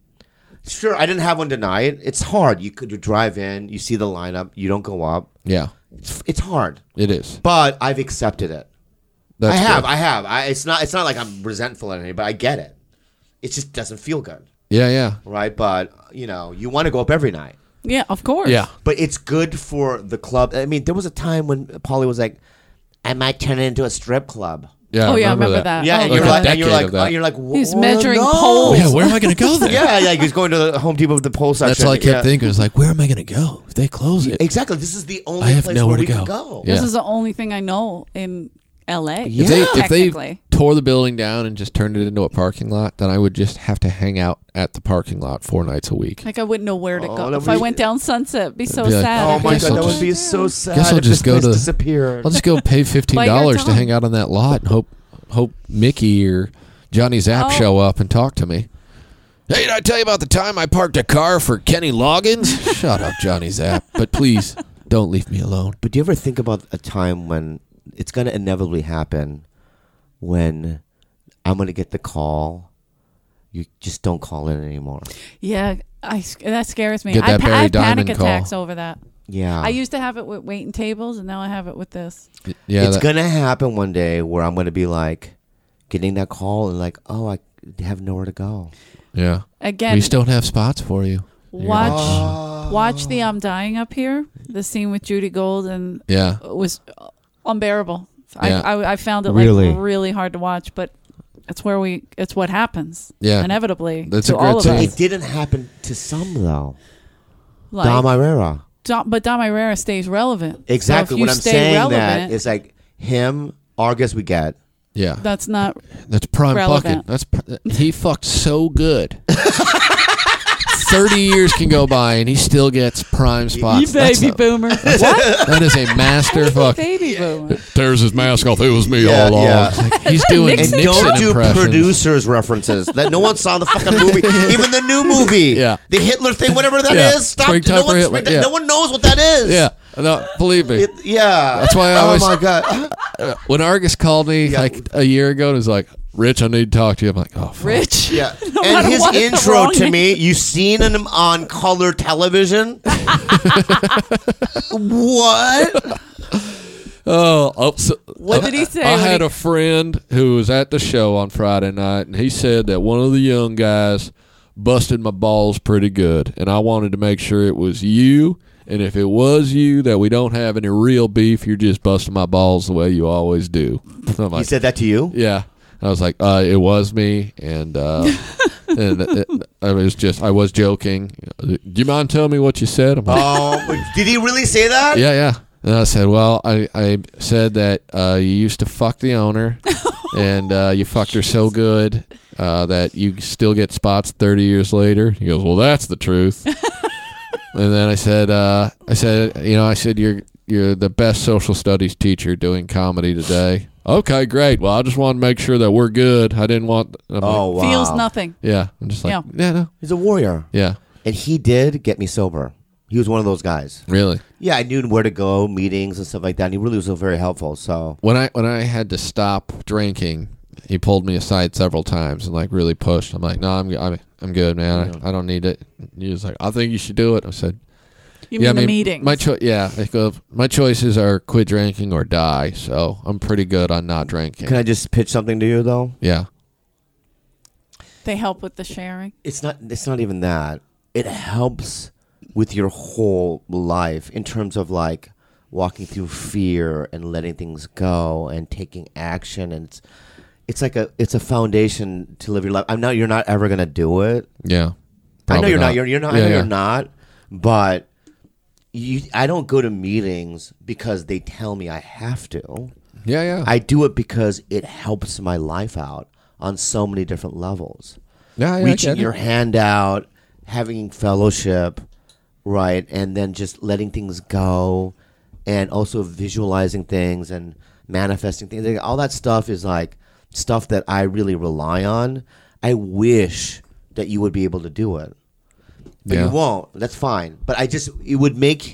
Sure, I didn't have one tonight. It's hard. You drive in, you see the lineup, you don't go up. Yeah. It's hard, It is. but I've accepted it. That's I have. good. I have. It's not like I'm resentful at any, but I get it. It just doesn't feel good, Yeah, yeah. right? But you want to go up every night. yeah, of course. Yeah. But it's good for the club. I mean, there was a time when Paulie was like, "I might turn it into a strip club." Yeah. Oh, yeah, I remember that. Yeah, Oh, and Like you're a like, decade of that. you're like, He's "Well, measuring no." poles. Yeah, where am I going to go then? Yeah, he's going to the Home Depot with the pole section. That's all I kept Yeah. thinking. It was like, Where am I going to go if they close it? Exactly. This is the only I have place nowhere where to we can go. go. Yeah. This is the only thing I know in L.A. Yeah. If they technically. tore the building down and just turned it into a parking lot, then I would just have to hang out at the parking lot 4 nights a week. Like I wouldn't know where to Oh, go. that If would I be- went down Sunset, it'd be so Be like, sad. Oh I'd be my guess god, I'll that just- would be so sad. guess I'll if just this go place to- disappeared. I'll just go pay Buy your $15 to time. hang out on that lot and hope Mickey or Johnny Zapp Oh. show up and talk to me. Hey, did I tell you about the time I parked a car for Kenny Loggins? Shut up, Johnny Zapp. But please, don't leave me alone. But do you ever think about a time when it's going to inevitably happen when I'm going to get the call? You just don't call in anymore. Yeah, that scares me. Get that I Barry have panic Diamond call. attacks over that. Yeah. I used to have it with waiting tables, and now I have it with this. Yeah, it's that- going to happen one day where I'm going to be like getting that call and like, oh, I have nowhere to go. yeah. Again, We still don't have spots for you. watch the I'm Dying Up Here. The scene with Judy Gold and Yeah. it was unbearable. Yeah. I found it Really? like really hard to watch, but it's what happens. Yeah. Inevitably That's to a good all of scene. us. It didn't happen to some though. Like, Dom Irera. But Dom Irera stays relevant. Exactly. So if you What I'm stay saying relevant, that is like him, Argus we get. Yeah. that's not That's prime relevant. fucking. He fucked so good. 30 years can go by and he still gets prime spots. boomer. What? That is a master fuck. Baby boomer. Tears his mask off. It was me Yeah, all along. yeah. It's like, he's doing And Nixon, don't do impressions. producers references. That no one saw the fucking movie, even the new movie. Yeah. The Hitler thing, whatever that is. Yeah. Stop. Springtime No, for one's- Hitler, yeah. no one knows what that is. Yeah, no, believe me. Yeah. That's why I always- Oh my god. When Argus called me Yeah. like a year ago and was like, "Rich, I need to talk to you," I'm like, "Oh, fuck." Rich. Yeah. No And matter his what, the intro wrong to name. me, you seen him on color television. What? So, What did he say I when had he- a friend who was at the show on Friday night, and he said that one of the young guys busted my balls pretty good, and I wanted to make sure it was you And if it was you that we don't have any real beef, you're just busting my balls the way you always do. So I'm He like, said that to you? yeah. I was like, it was me, and I was joking. Do you mind telling me what you said? I'm like, Oh, did he really say that? yeah. And I said, well, I said that you used to fuck the owner, and you fucked her so good that you still get spots 30 years later. He goes, well, that's the truth. And then I said, you're the best social studies teacher doing comedy today. Okay, great. Well, I just want to make sure that we're good. I didn't want. Oh, wow. Feels nothing. Yeah. I'm just like, yeah, no. He's a warrior. Yeah. And he did get me sober. He was one of those guys. Really? Yeah, I knew where to go, meetings and stuff like that. And he really was very helpful. So When I had to stop drinking, he pulled me aside several times and like really pushed. I'm like, no, I'm good, man. I don't need it. He was like, I think you should do it. I said, You mean the meetings? My choices are quit drinking or die. So I'm pretty good on not drinking. can I just pitch something to you though? Yeah. They help with the sharing. It's not even that. It helps with your whole life in terms of like walking through fear and letting things go and taking action, and it's a foundation to live your life. You're not ever gonna do it. Yeah. I know you're not. Probably You're not. I know you're not. But I don't go to meetings because they tell me I have to. Yeah. I do it because it helps my life out on so many different levels. Yeah, I Reaching get it. your hand out, having fellowship, right, and then just letting things go, and also visualizing things and manifesting things. Like, all that stuff is like stuff that I really rely on. I wish that you would be able to do it. But Yeah. you won't. That's fine. But it would make,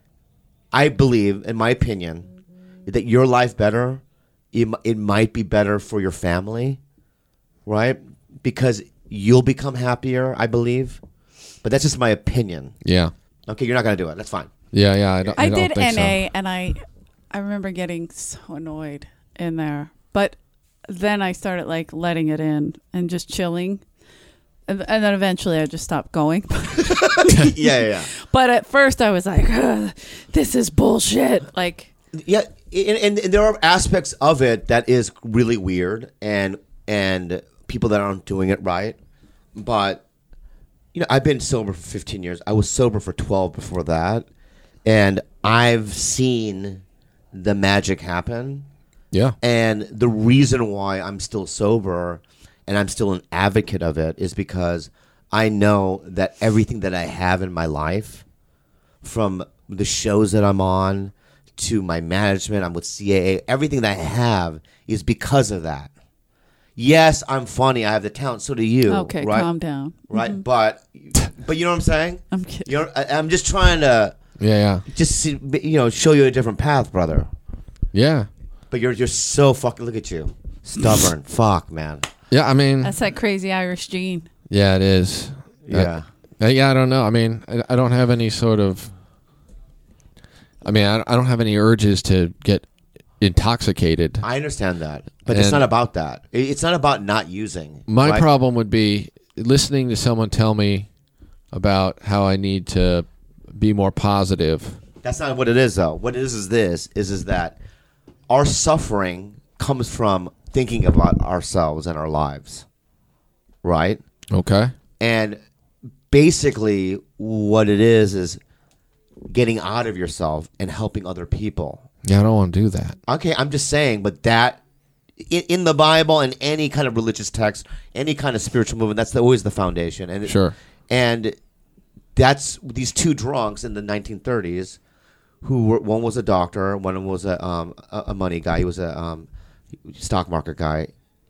I believe, in my opinion, that your life better. It might be better for your family, right? Because you'll become happier, I believe. But that's just my opinion. Yeah. Okay, you're not going to do it. That's fine. Yeah. I don't did think NA, so. and I remember getting so annoyed in there. But then I started like letting it in and just chilling. And then eventually I just stopped going. Yeah. But at first I was like, "Ugh, this is bullshit. Like, Yeah, and there are aspects of it that is really weird, and people that aren't doing it right. But I've been sober for 15 years. I was sober for 12 before that, and I've seen the magic happen. Yeah. And the reason why I'm still sober and I'm still an advocate of it is because I know that everything that I have in my life, from the shows that I'm on to my management, I'm with CAA, everything that I have is because of that. Yes, I'm funny. I have the talent. So do you. okay, right? calm down. Right, Mhm. but you know what I'm saying? I'm kidding. I'm just trying to Yeah. just see, show you a different path, brother. Yeah. But you're so fucking, look at you, stubborn. Fuck, man. Yeah. I mean, That's that crazy Irish gene. yeah, it is. Yeah. Yeah, I don't know. I mean, I don't have any sort of. I mean, I don't have any urges to get intoxicated. I understand that, but it's And- not about that. It's not about not using. My right? problem would be listening to someone tell me about how I need to be more positive. That's not what it is, though. What it is that our suffering comes from thinking about ourselves and our lives, right? Okay. And basically, what it is getting out of yourself and helping other people. Yeah, I don't want to do that. Okay, I'm just saying, but that in the Bible and any kind of religious text, any kind of spiritual movement, that's always the foundation. And Sure. And that's these two drunks in the 1930s, one was a doctor, one was a money guy. He was a stock market guy.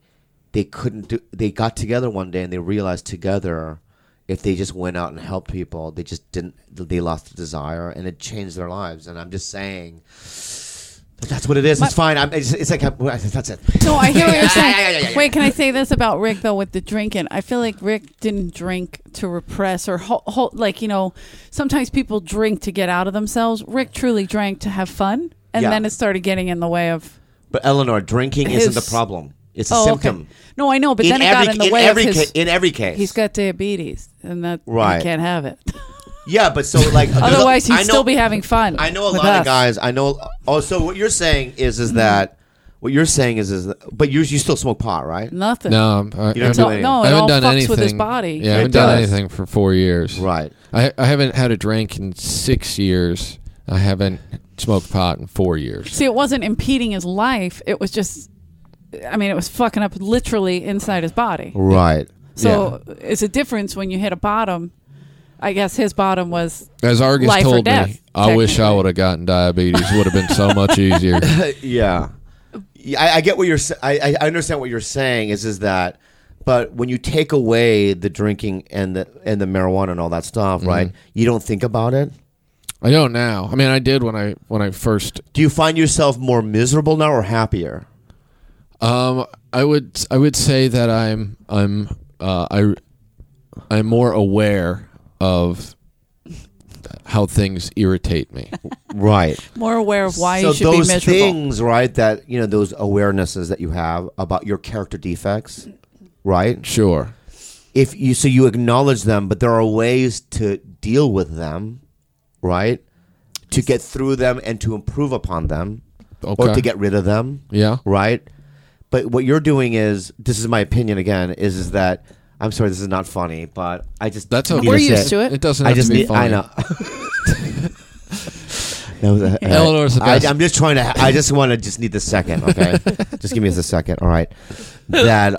They got together one day and they realized together, if they just went out and helped people, they lost the desire, and it changed their lives. And I'm just saying, that's what it is. It's fine. It's like, that's it. No, I hear what you're saying. Yeah. Wait, can I say this about Rick, though, with the drinking? I feel like Rick didn't drink to repress or, sometimes people drink to get out of themselves. Rick truly drank to have fun, and Yeah. then it started getting in the way of... But Eleanor, drinking isn't the problem. It's a symptom. Okay. No, I know, but then it got in the way of his... In every case. He's got diabetes, and that Right. he can't have it. Yeah, but so like Otherwise, I he'd know- still be having fun. I know a with lot us. of guys. I know. Oh, so what you're saying is that what you're saying is that, but you still smoke pot, right? Nothing. No, You don't do No, anything. no, I it haven't all done fucks anything with his body. Yeah, I haven't It done does. anything for 4 years. Right. I haven't had a drink in 6 years. I haven't smoked pot in 4 years. See, it wasn't impeding his life. It was just, I mean, it was fucking up literally inside his body. Right. So it's a difference when you hit a bottom. I guess his bottom was As Argus life or told death, me, I wish I technically. would have gotten diabetes. It would have been so much easier. Yeah. I get what you're. I understand what you're saying. Is that, but when you take away the drinking and the marijuana and all that stuff, right? You don't think about it. I don't now. I mean, I did when I first. Do you find yourself more miserable now or happier? I would say that I'm more aware of how things irritate me. Right. more aware of why so you should be those miserable. things, right? That those awarenesses that you have about your character defects, right? Sure. If you acknowledge them, but there are ways to deal with them, right? To get through them and to improve upon them, or Okay. to get rid of them, Yeah. right? But what you're doing is, this is my opinion again, is that, I'm sorry, this is not funny, but I just That's need okay. We're say used to it. It doesn't I have just to be need. funny. I know. That was Eleanor's the best. I'm just trying to. I just want to just need the second. Okay, just give me a second. All right. That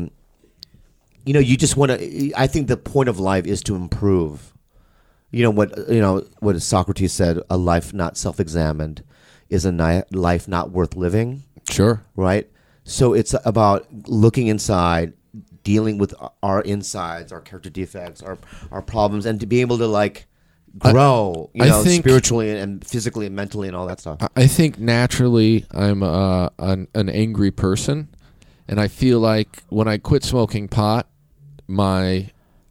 you just want to. I think the point of life is to improve. What Socrates said: a life not self-examined is a life not worth living. Sure. Right. So it's about looking inside, dealing with our insides, our character defects, our problems, and to be able to grow, I think- spiritually and physically and mentally and all that stuff. I think naturally I'm an angry person, and I feel like when I quit smoking pot, my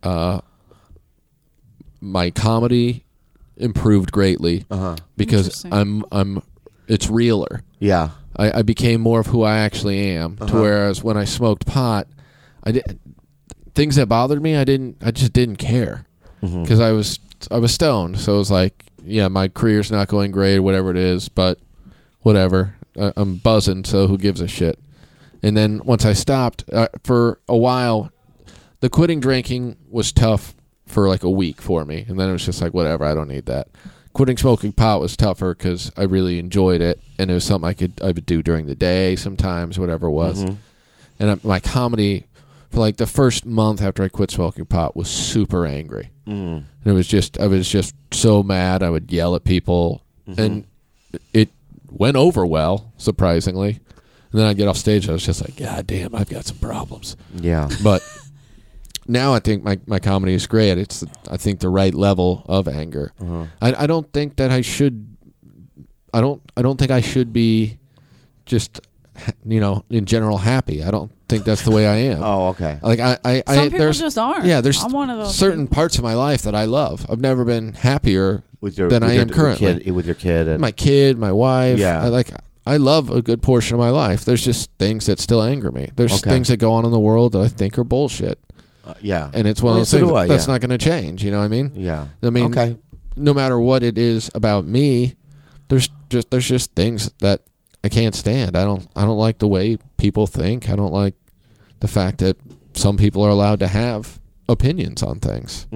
my comedy improved greatly because Interesting. it's realer. Yeah. I became more of who I actually am. To whereas when I smoked pot, things that bothered me, I just didn't care because I was stoned. So it was like, yeah, my career's not going great, whatever it is, but whatever. I'm buzzing, so who gives a shit? And then once I stopped, for a while, the quitting drinking was tough for like a week for me, and then it was just like, whatever, I don't need that. Quitting smoking pot was tougher because I really enjoyed it, and it was something I would do during the day sometimes, whatever it was. And my comedy for like the first month after I quit smoking pot was super angry. And I was just so mad. I would yell at people, and it went over well, surprisingly. And then I get off stage, I was just like, God damn, I've got some problems. Yeah. But now I think my comedy is great. It's, I think, the right level of anger. I don't think that I should. I don't think I should be just, in general happy. I don't think that's the way I am. Oh, okay. Like I Some people there's, just aren't. Yeah, there's I'm one of those certain parts of my life that I love. I've never been happier than I am currently. With your kid. And, My kid, my wife. Yeah. I love a good portion of my life. There's just things that still anger me. There's Okay. things that go on in the world that I think are bullshit. yeah. And it's one of those so things do I, that's yeah. not going to change. You know what I mean? Yeah. I mean, okay. no matter what it is about me, there's just things that I can't stand. I don't like the way people think. I don't like the fact that some people are allowed to have opinions on things.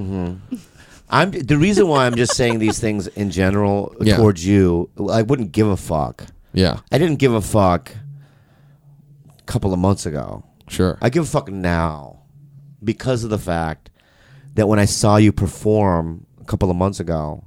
The reason why I'm just saying these things in general Yeah. towards you, I wouldn't give a fuck. Yeah, I didn't give a fuck a couple of months ago. sure. I give a fuck now because of the fact that when I saw you perform a couple of months ago,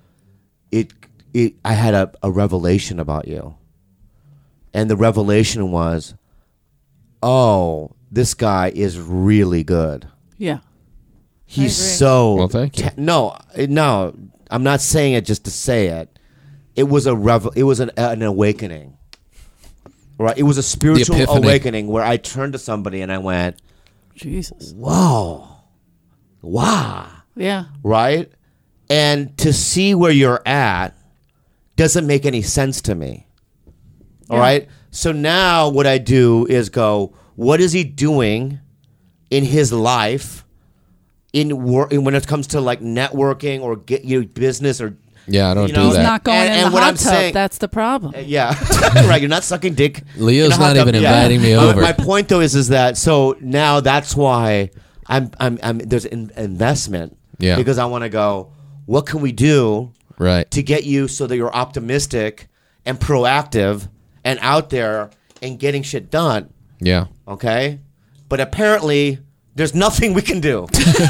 I had a revelation about you. And the revelation was, oh, this guy is really good. Yeah. He's agree. so Well, thank you. No, I'm not saying it just to say it. It was an awakening. Right? It was a spiritual epiphany. awakening where I turned to somebody and I went, Jesus. whoa, wow, Yeah. right? And to see where you're at doesn't make any sense to me. All right? So now what I do is go, what is he doing in his life in work when it comes to like networking or get your business or Yeah, I don't You do know, He's that. not going And in the what hot I'm tub. saying- That's the problem. yeah, right. You're not sucking dick. Leo's in a hot not tub. even Yeah. inviting me over. My point though is that so now that's why I'm there's an investment. Yeah. Because I want to go. What can we do Right. to get you so that you're optimistic and proactive and out there and getting shit done? Yeah. Okay, but apparently there's nothing we can do.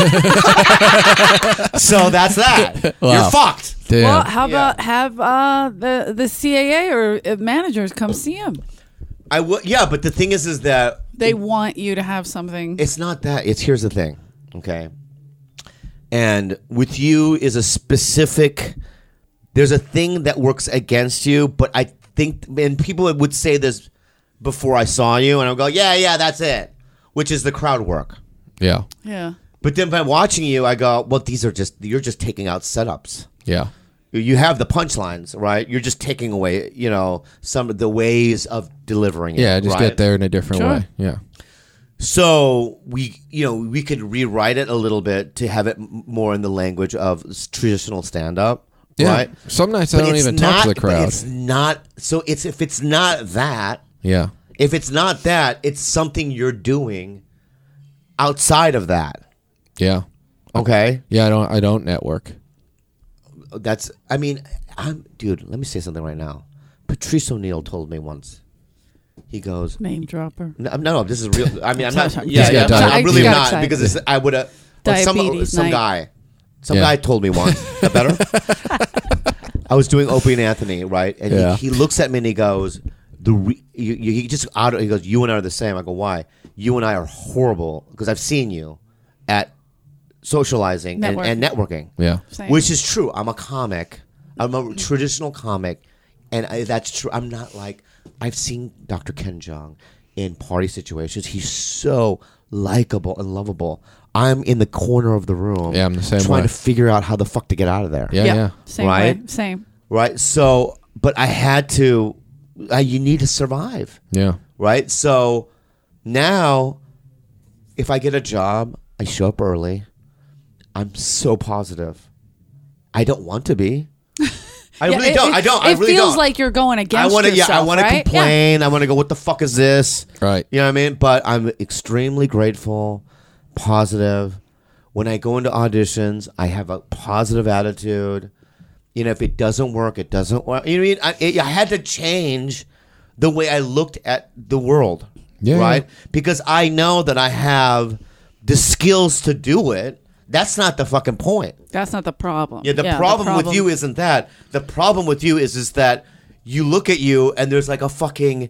So that's that. Wow. You're fucked. Damn. Well, how about have the CAA or managers come see him? I would. Yeah, but the thing is that They want you to have something. it's not that. It's here's the thing. Okay, and with you is a specific. There's a thing that works against you, but I think, and people would say this before I saw you, and I'll go, yeah, that's it, which is the crowd work. Yeah. Yeah. But then by watching you, I go, well, you're just taking out setups. Yeah. You have the punchlines, right? You're just taking away, some of the ways of delivering it. Yeah. Just right? get there in a different Sure. way. Yeah. So we could rewrite it a little bit to have it more in the language of traditional stand-up, Yeah. right? Some nights I But don't it's even talk to the but crowd. It's not. So if it's not that, Yeah. if it's not that, it's something you're doing outside of that. Yeah. Okay, Yeah. I don't network. dude. Let me say something right now. Patrice O'Neill told me once. He goes, Name dropper. No, this is real. I mean, I'm not. Sorry. Yeah, He's got yeah, I'm really diabetes. not Excited. because I would have. Diabetes Some night. guy, some Yeah. guy told me once. Is that better? I was doing Opie and Anthony, right? And Yeah. he looks at me and he goes, he just he goes, you and I are the same. I go, why? You and I are horrible because I've seen you at socializing and networking. Yeah. Same. Which is true. I'm a comic. I'm a traditional comic, and that's true. I'm not like I've seen Dr. Ken Jeong in party situations. He's so likable and lovable. I'm in the corner of the room. Yeah, I'm the same trying way. to figure out how the fuck to get out of there. Yeah. Yeah. Same Right? way. Same. Right. So, but I had to. You need to survive. Yeah. Right. So now, if I get a job, I show up early. I'm so positive. I don't want to be. I Yeah, really don't. I don't. I It really feels don't. like you're going against I want to. yourself, Yeah, I want to right? complain. I want to go. What the fuck is this? Right. You know what I mean? But I'm extremely grateful, positive. When I go into auditions, I have a positive attitude. If it doesn't work, it doesn't work. You know what I mean? I had to change the way I looked at the world. Yeah. Right? Because I know that I have the skills to do it. That's not the fucking point. That's not the problem. Yeah, the problem with you isn't that. The problem with you is that you look at you and there's like a fucking,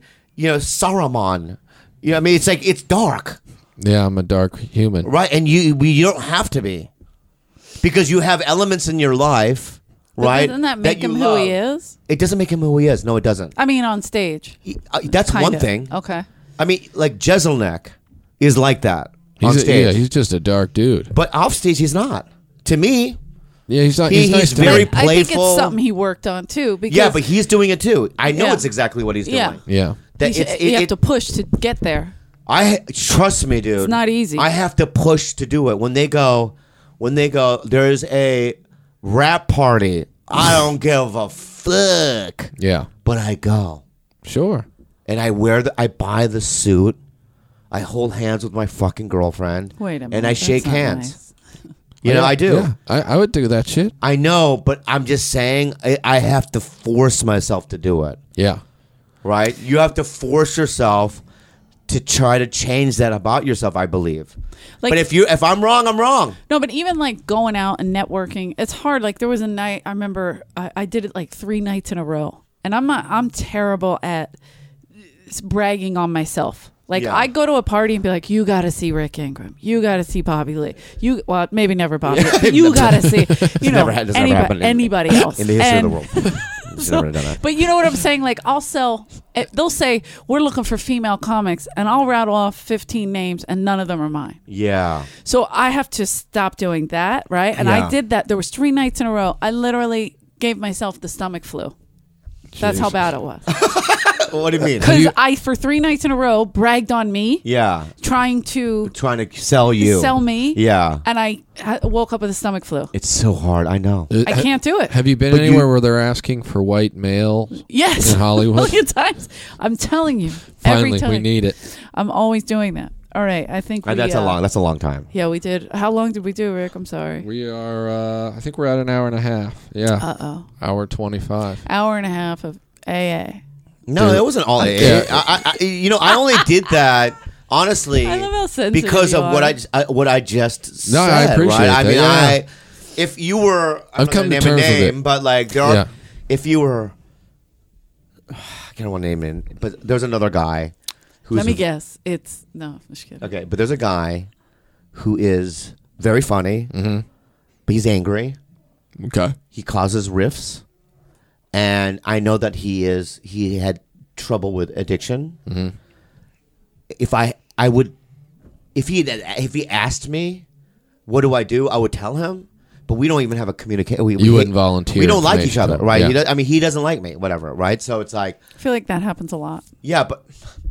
Saruman. You know what I mean? It's like, it's dark, Yeah. I'm a dark human. right? And you don't have to be. Because you have elements in your life, But right? Doesn't that make you him who he love. is? It doesn't make him who he is. No, it doesn't. I mean, on stage. That's Kind one of. thing. Okay. I mean, like Jeselnik is like that on stage. He's just a dark dude. But off stage, he's not. To me, Yeah. He's not. He's He's nice to very me. I think playful. it's something he worked on too. Because yeah, but he's doing it too. I know Yeah. it's exactly what he's doing. Yeah. Yeah. That you have to push to get there. Trust me, dude. It's not easy. I have to push to do it. When they go, there's a rap party. I don't give a fuck. Yeah. But I go Sure. and I buy the suit. I hold hands with my fucking girlfriend. Wait a minute. And I that's shake not hands. nice. I do. Yeah. I would do that shit. I know, but I'm just saying I have to force myself to do it. Yeah. Right? You have to force yourself to try to change that about yourself, I believe. Like- but if I'm wrong, I'm wrong. No, but even like going out and networking, it's hard. Like there was a night I remember I did it like 3 nights in a row, and I'm terrible at bragging on myself. Like Yeah. I go to a party and be like, "You got to see Rick Ingram. You got to see Bobby Lee. Well, maybe never Bobby, Lee, but you got to see. You know, That's never happened anybody else in the history And- of the world. It's never done that. But you know what I'm saying? Like I'll sell. They'll say we're looking for female comics, and I'll rattle off 15 names, and none of them are mine. Yeah. So I have to stop doing that, right? And Yeah. I did that. There was 3 nights in a row. I literally gave myself the stomach flu. That's how Jesus. bad it was. What do you mean? Because I, for 3 nights in a row, bragged on me, Yeah. trying to sell you. sell me. Yeah. And I woke up with a stomach flu. It's so hard. I know. I can't do it. Have you been But anywhere where they're asking for white male Yes. in Hollywood? A million times. I'm telling you. Finally, every time. we need it. I'm always doing that. All right. I think we, That's a long time. Yeah, we did. How long did we do, Rick? I'm sorry. We are, I think we're at an hour and a half. Yeah. Uh-oh. Hour 25. Hour and a half of AA. No, Dude. that wasn't all. Yeah. I only did that honestly I love how sensitive because you of are. what I just said. No, I appreciate right? I that, mean, yeah. if you were, I'm I've come not to gonna name a terms with name, it. but like there are, Yeah. if you were, I don't want to name it, but there's another guy who's Let me guess. It's no. I'm just kidding. okay, but there's a guy who is very funny, but he's angry. Okay. He causes rifts, and I know that he had trouble with addiction. If he asked me, what do I do? I would tell him, but we don't even have a communication. You wouldn't volunteer We don't like each information other, to him. right? Yeah. He doesn't like me, whatever, right? So it's like, I feel like that happens a lot. yeah, but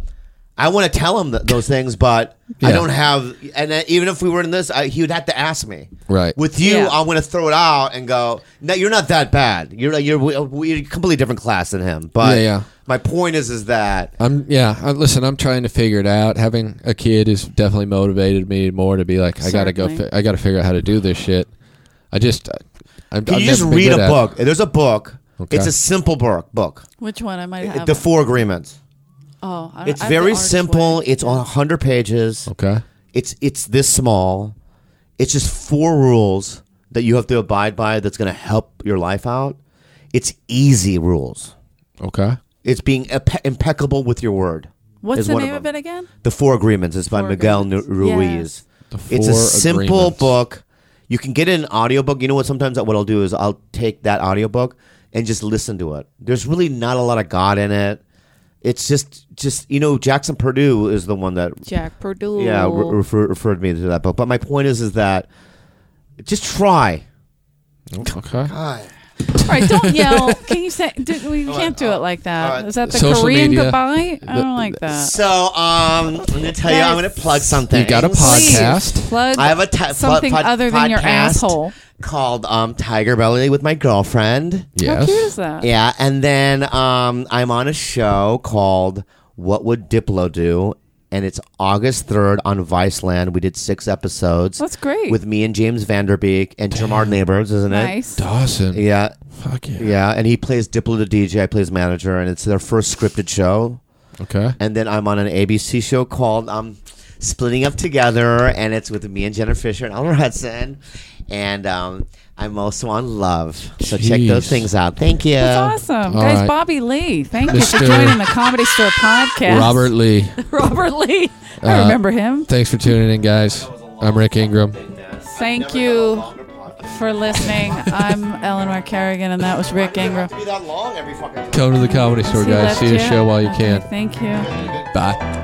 I want to tell him those things, but I Yeah. don't have. And even if we were in this, he would have to ask me. Right. With you, Yeah. I'm going to throw it out and go, "No, you're not that bad. You're a completely different class than him." But Yeah, yeah. my point is that Listen, I'm trying to figure it out. Having a kid has definitely motivated me more to be like, I gotta go. Certainly. I gotta figure out how to do this shit. can you just read a book? There's a book. Okay. It's a simple book. Which one? I might have. The Four Agreements. Oh, I It's I have the very Artist simple. Way. It's on 100 pages. Okay. It's this small. It's just 4 rules that you have to abide by that's going to help your life out. It's easy rules. Okay. It's being impeccable with your word. What's is the one name of of them. it again? The Four Agreements. It's by Four Miguel Agreements. Ruiz. The It's a Four simple Agreements. book. You can get an audiobook. You know what? Sometimes what I'll do is I'll take that audiobook and just listen to it. There's really not a lot of God in it. It's just Jackson Purdue is the one that Jack Purdue. referred me to that book. But my point is that just try. Okay. All right, don't yell. Can you say? We can't do it like that. all right. Is that the Social Korean media. goodbye? I don't like that. So I'm going to tell you, I'm going to plug something. You got a Please podcast. plug I have a something other than your podcast asshole. called Tiger Belly with my girlfriend. How Yes. cute is that? Yeah, and then I'm on a show called What Would Diplo Do? And it's August 3rd on Viceland. We did 6 episodes. That's great. With me and James Vanderbeek and Jamar Neighbors, isn't it? Nice. Dawson. Yeah. Fuck yeah. Yeah, and he plays Diplo the DJ. I play his manager, and it's their first scripted show. Okay. And then I'm on an ABC show called Splitting Up Together, and it's with me and Jennifer Fisher and Elmer Hudson. And I'm also on Love. So check those Jeez. things out. Thank you. That's awesome. All Guys, right. Bobby Lee, thank you for Mr. joining the Comedy Store podcast. Robert Lee. Robert Lee. I remember him. Thanks for tuning in, guys. I'm Rick Ingram. Thank you for listening. I'm Eleanor Kerrigan, and that was Rick Ingram. be that long every fucking time. Come to the Comedy Store, He guys. left See a you? show while you Okay, can. Thank you. Bye.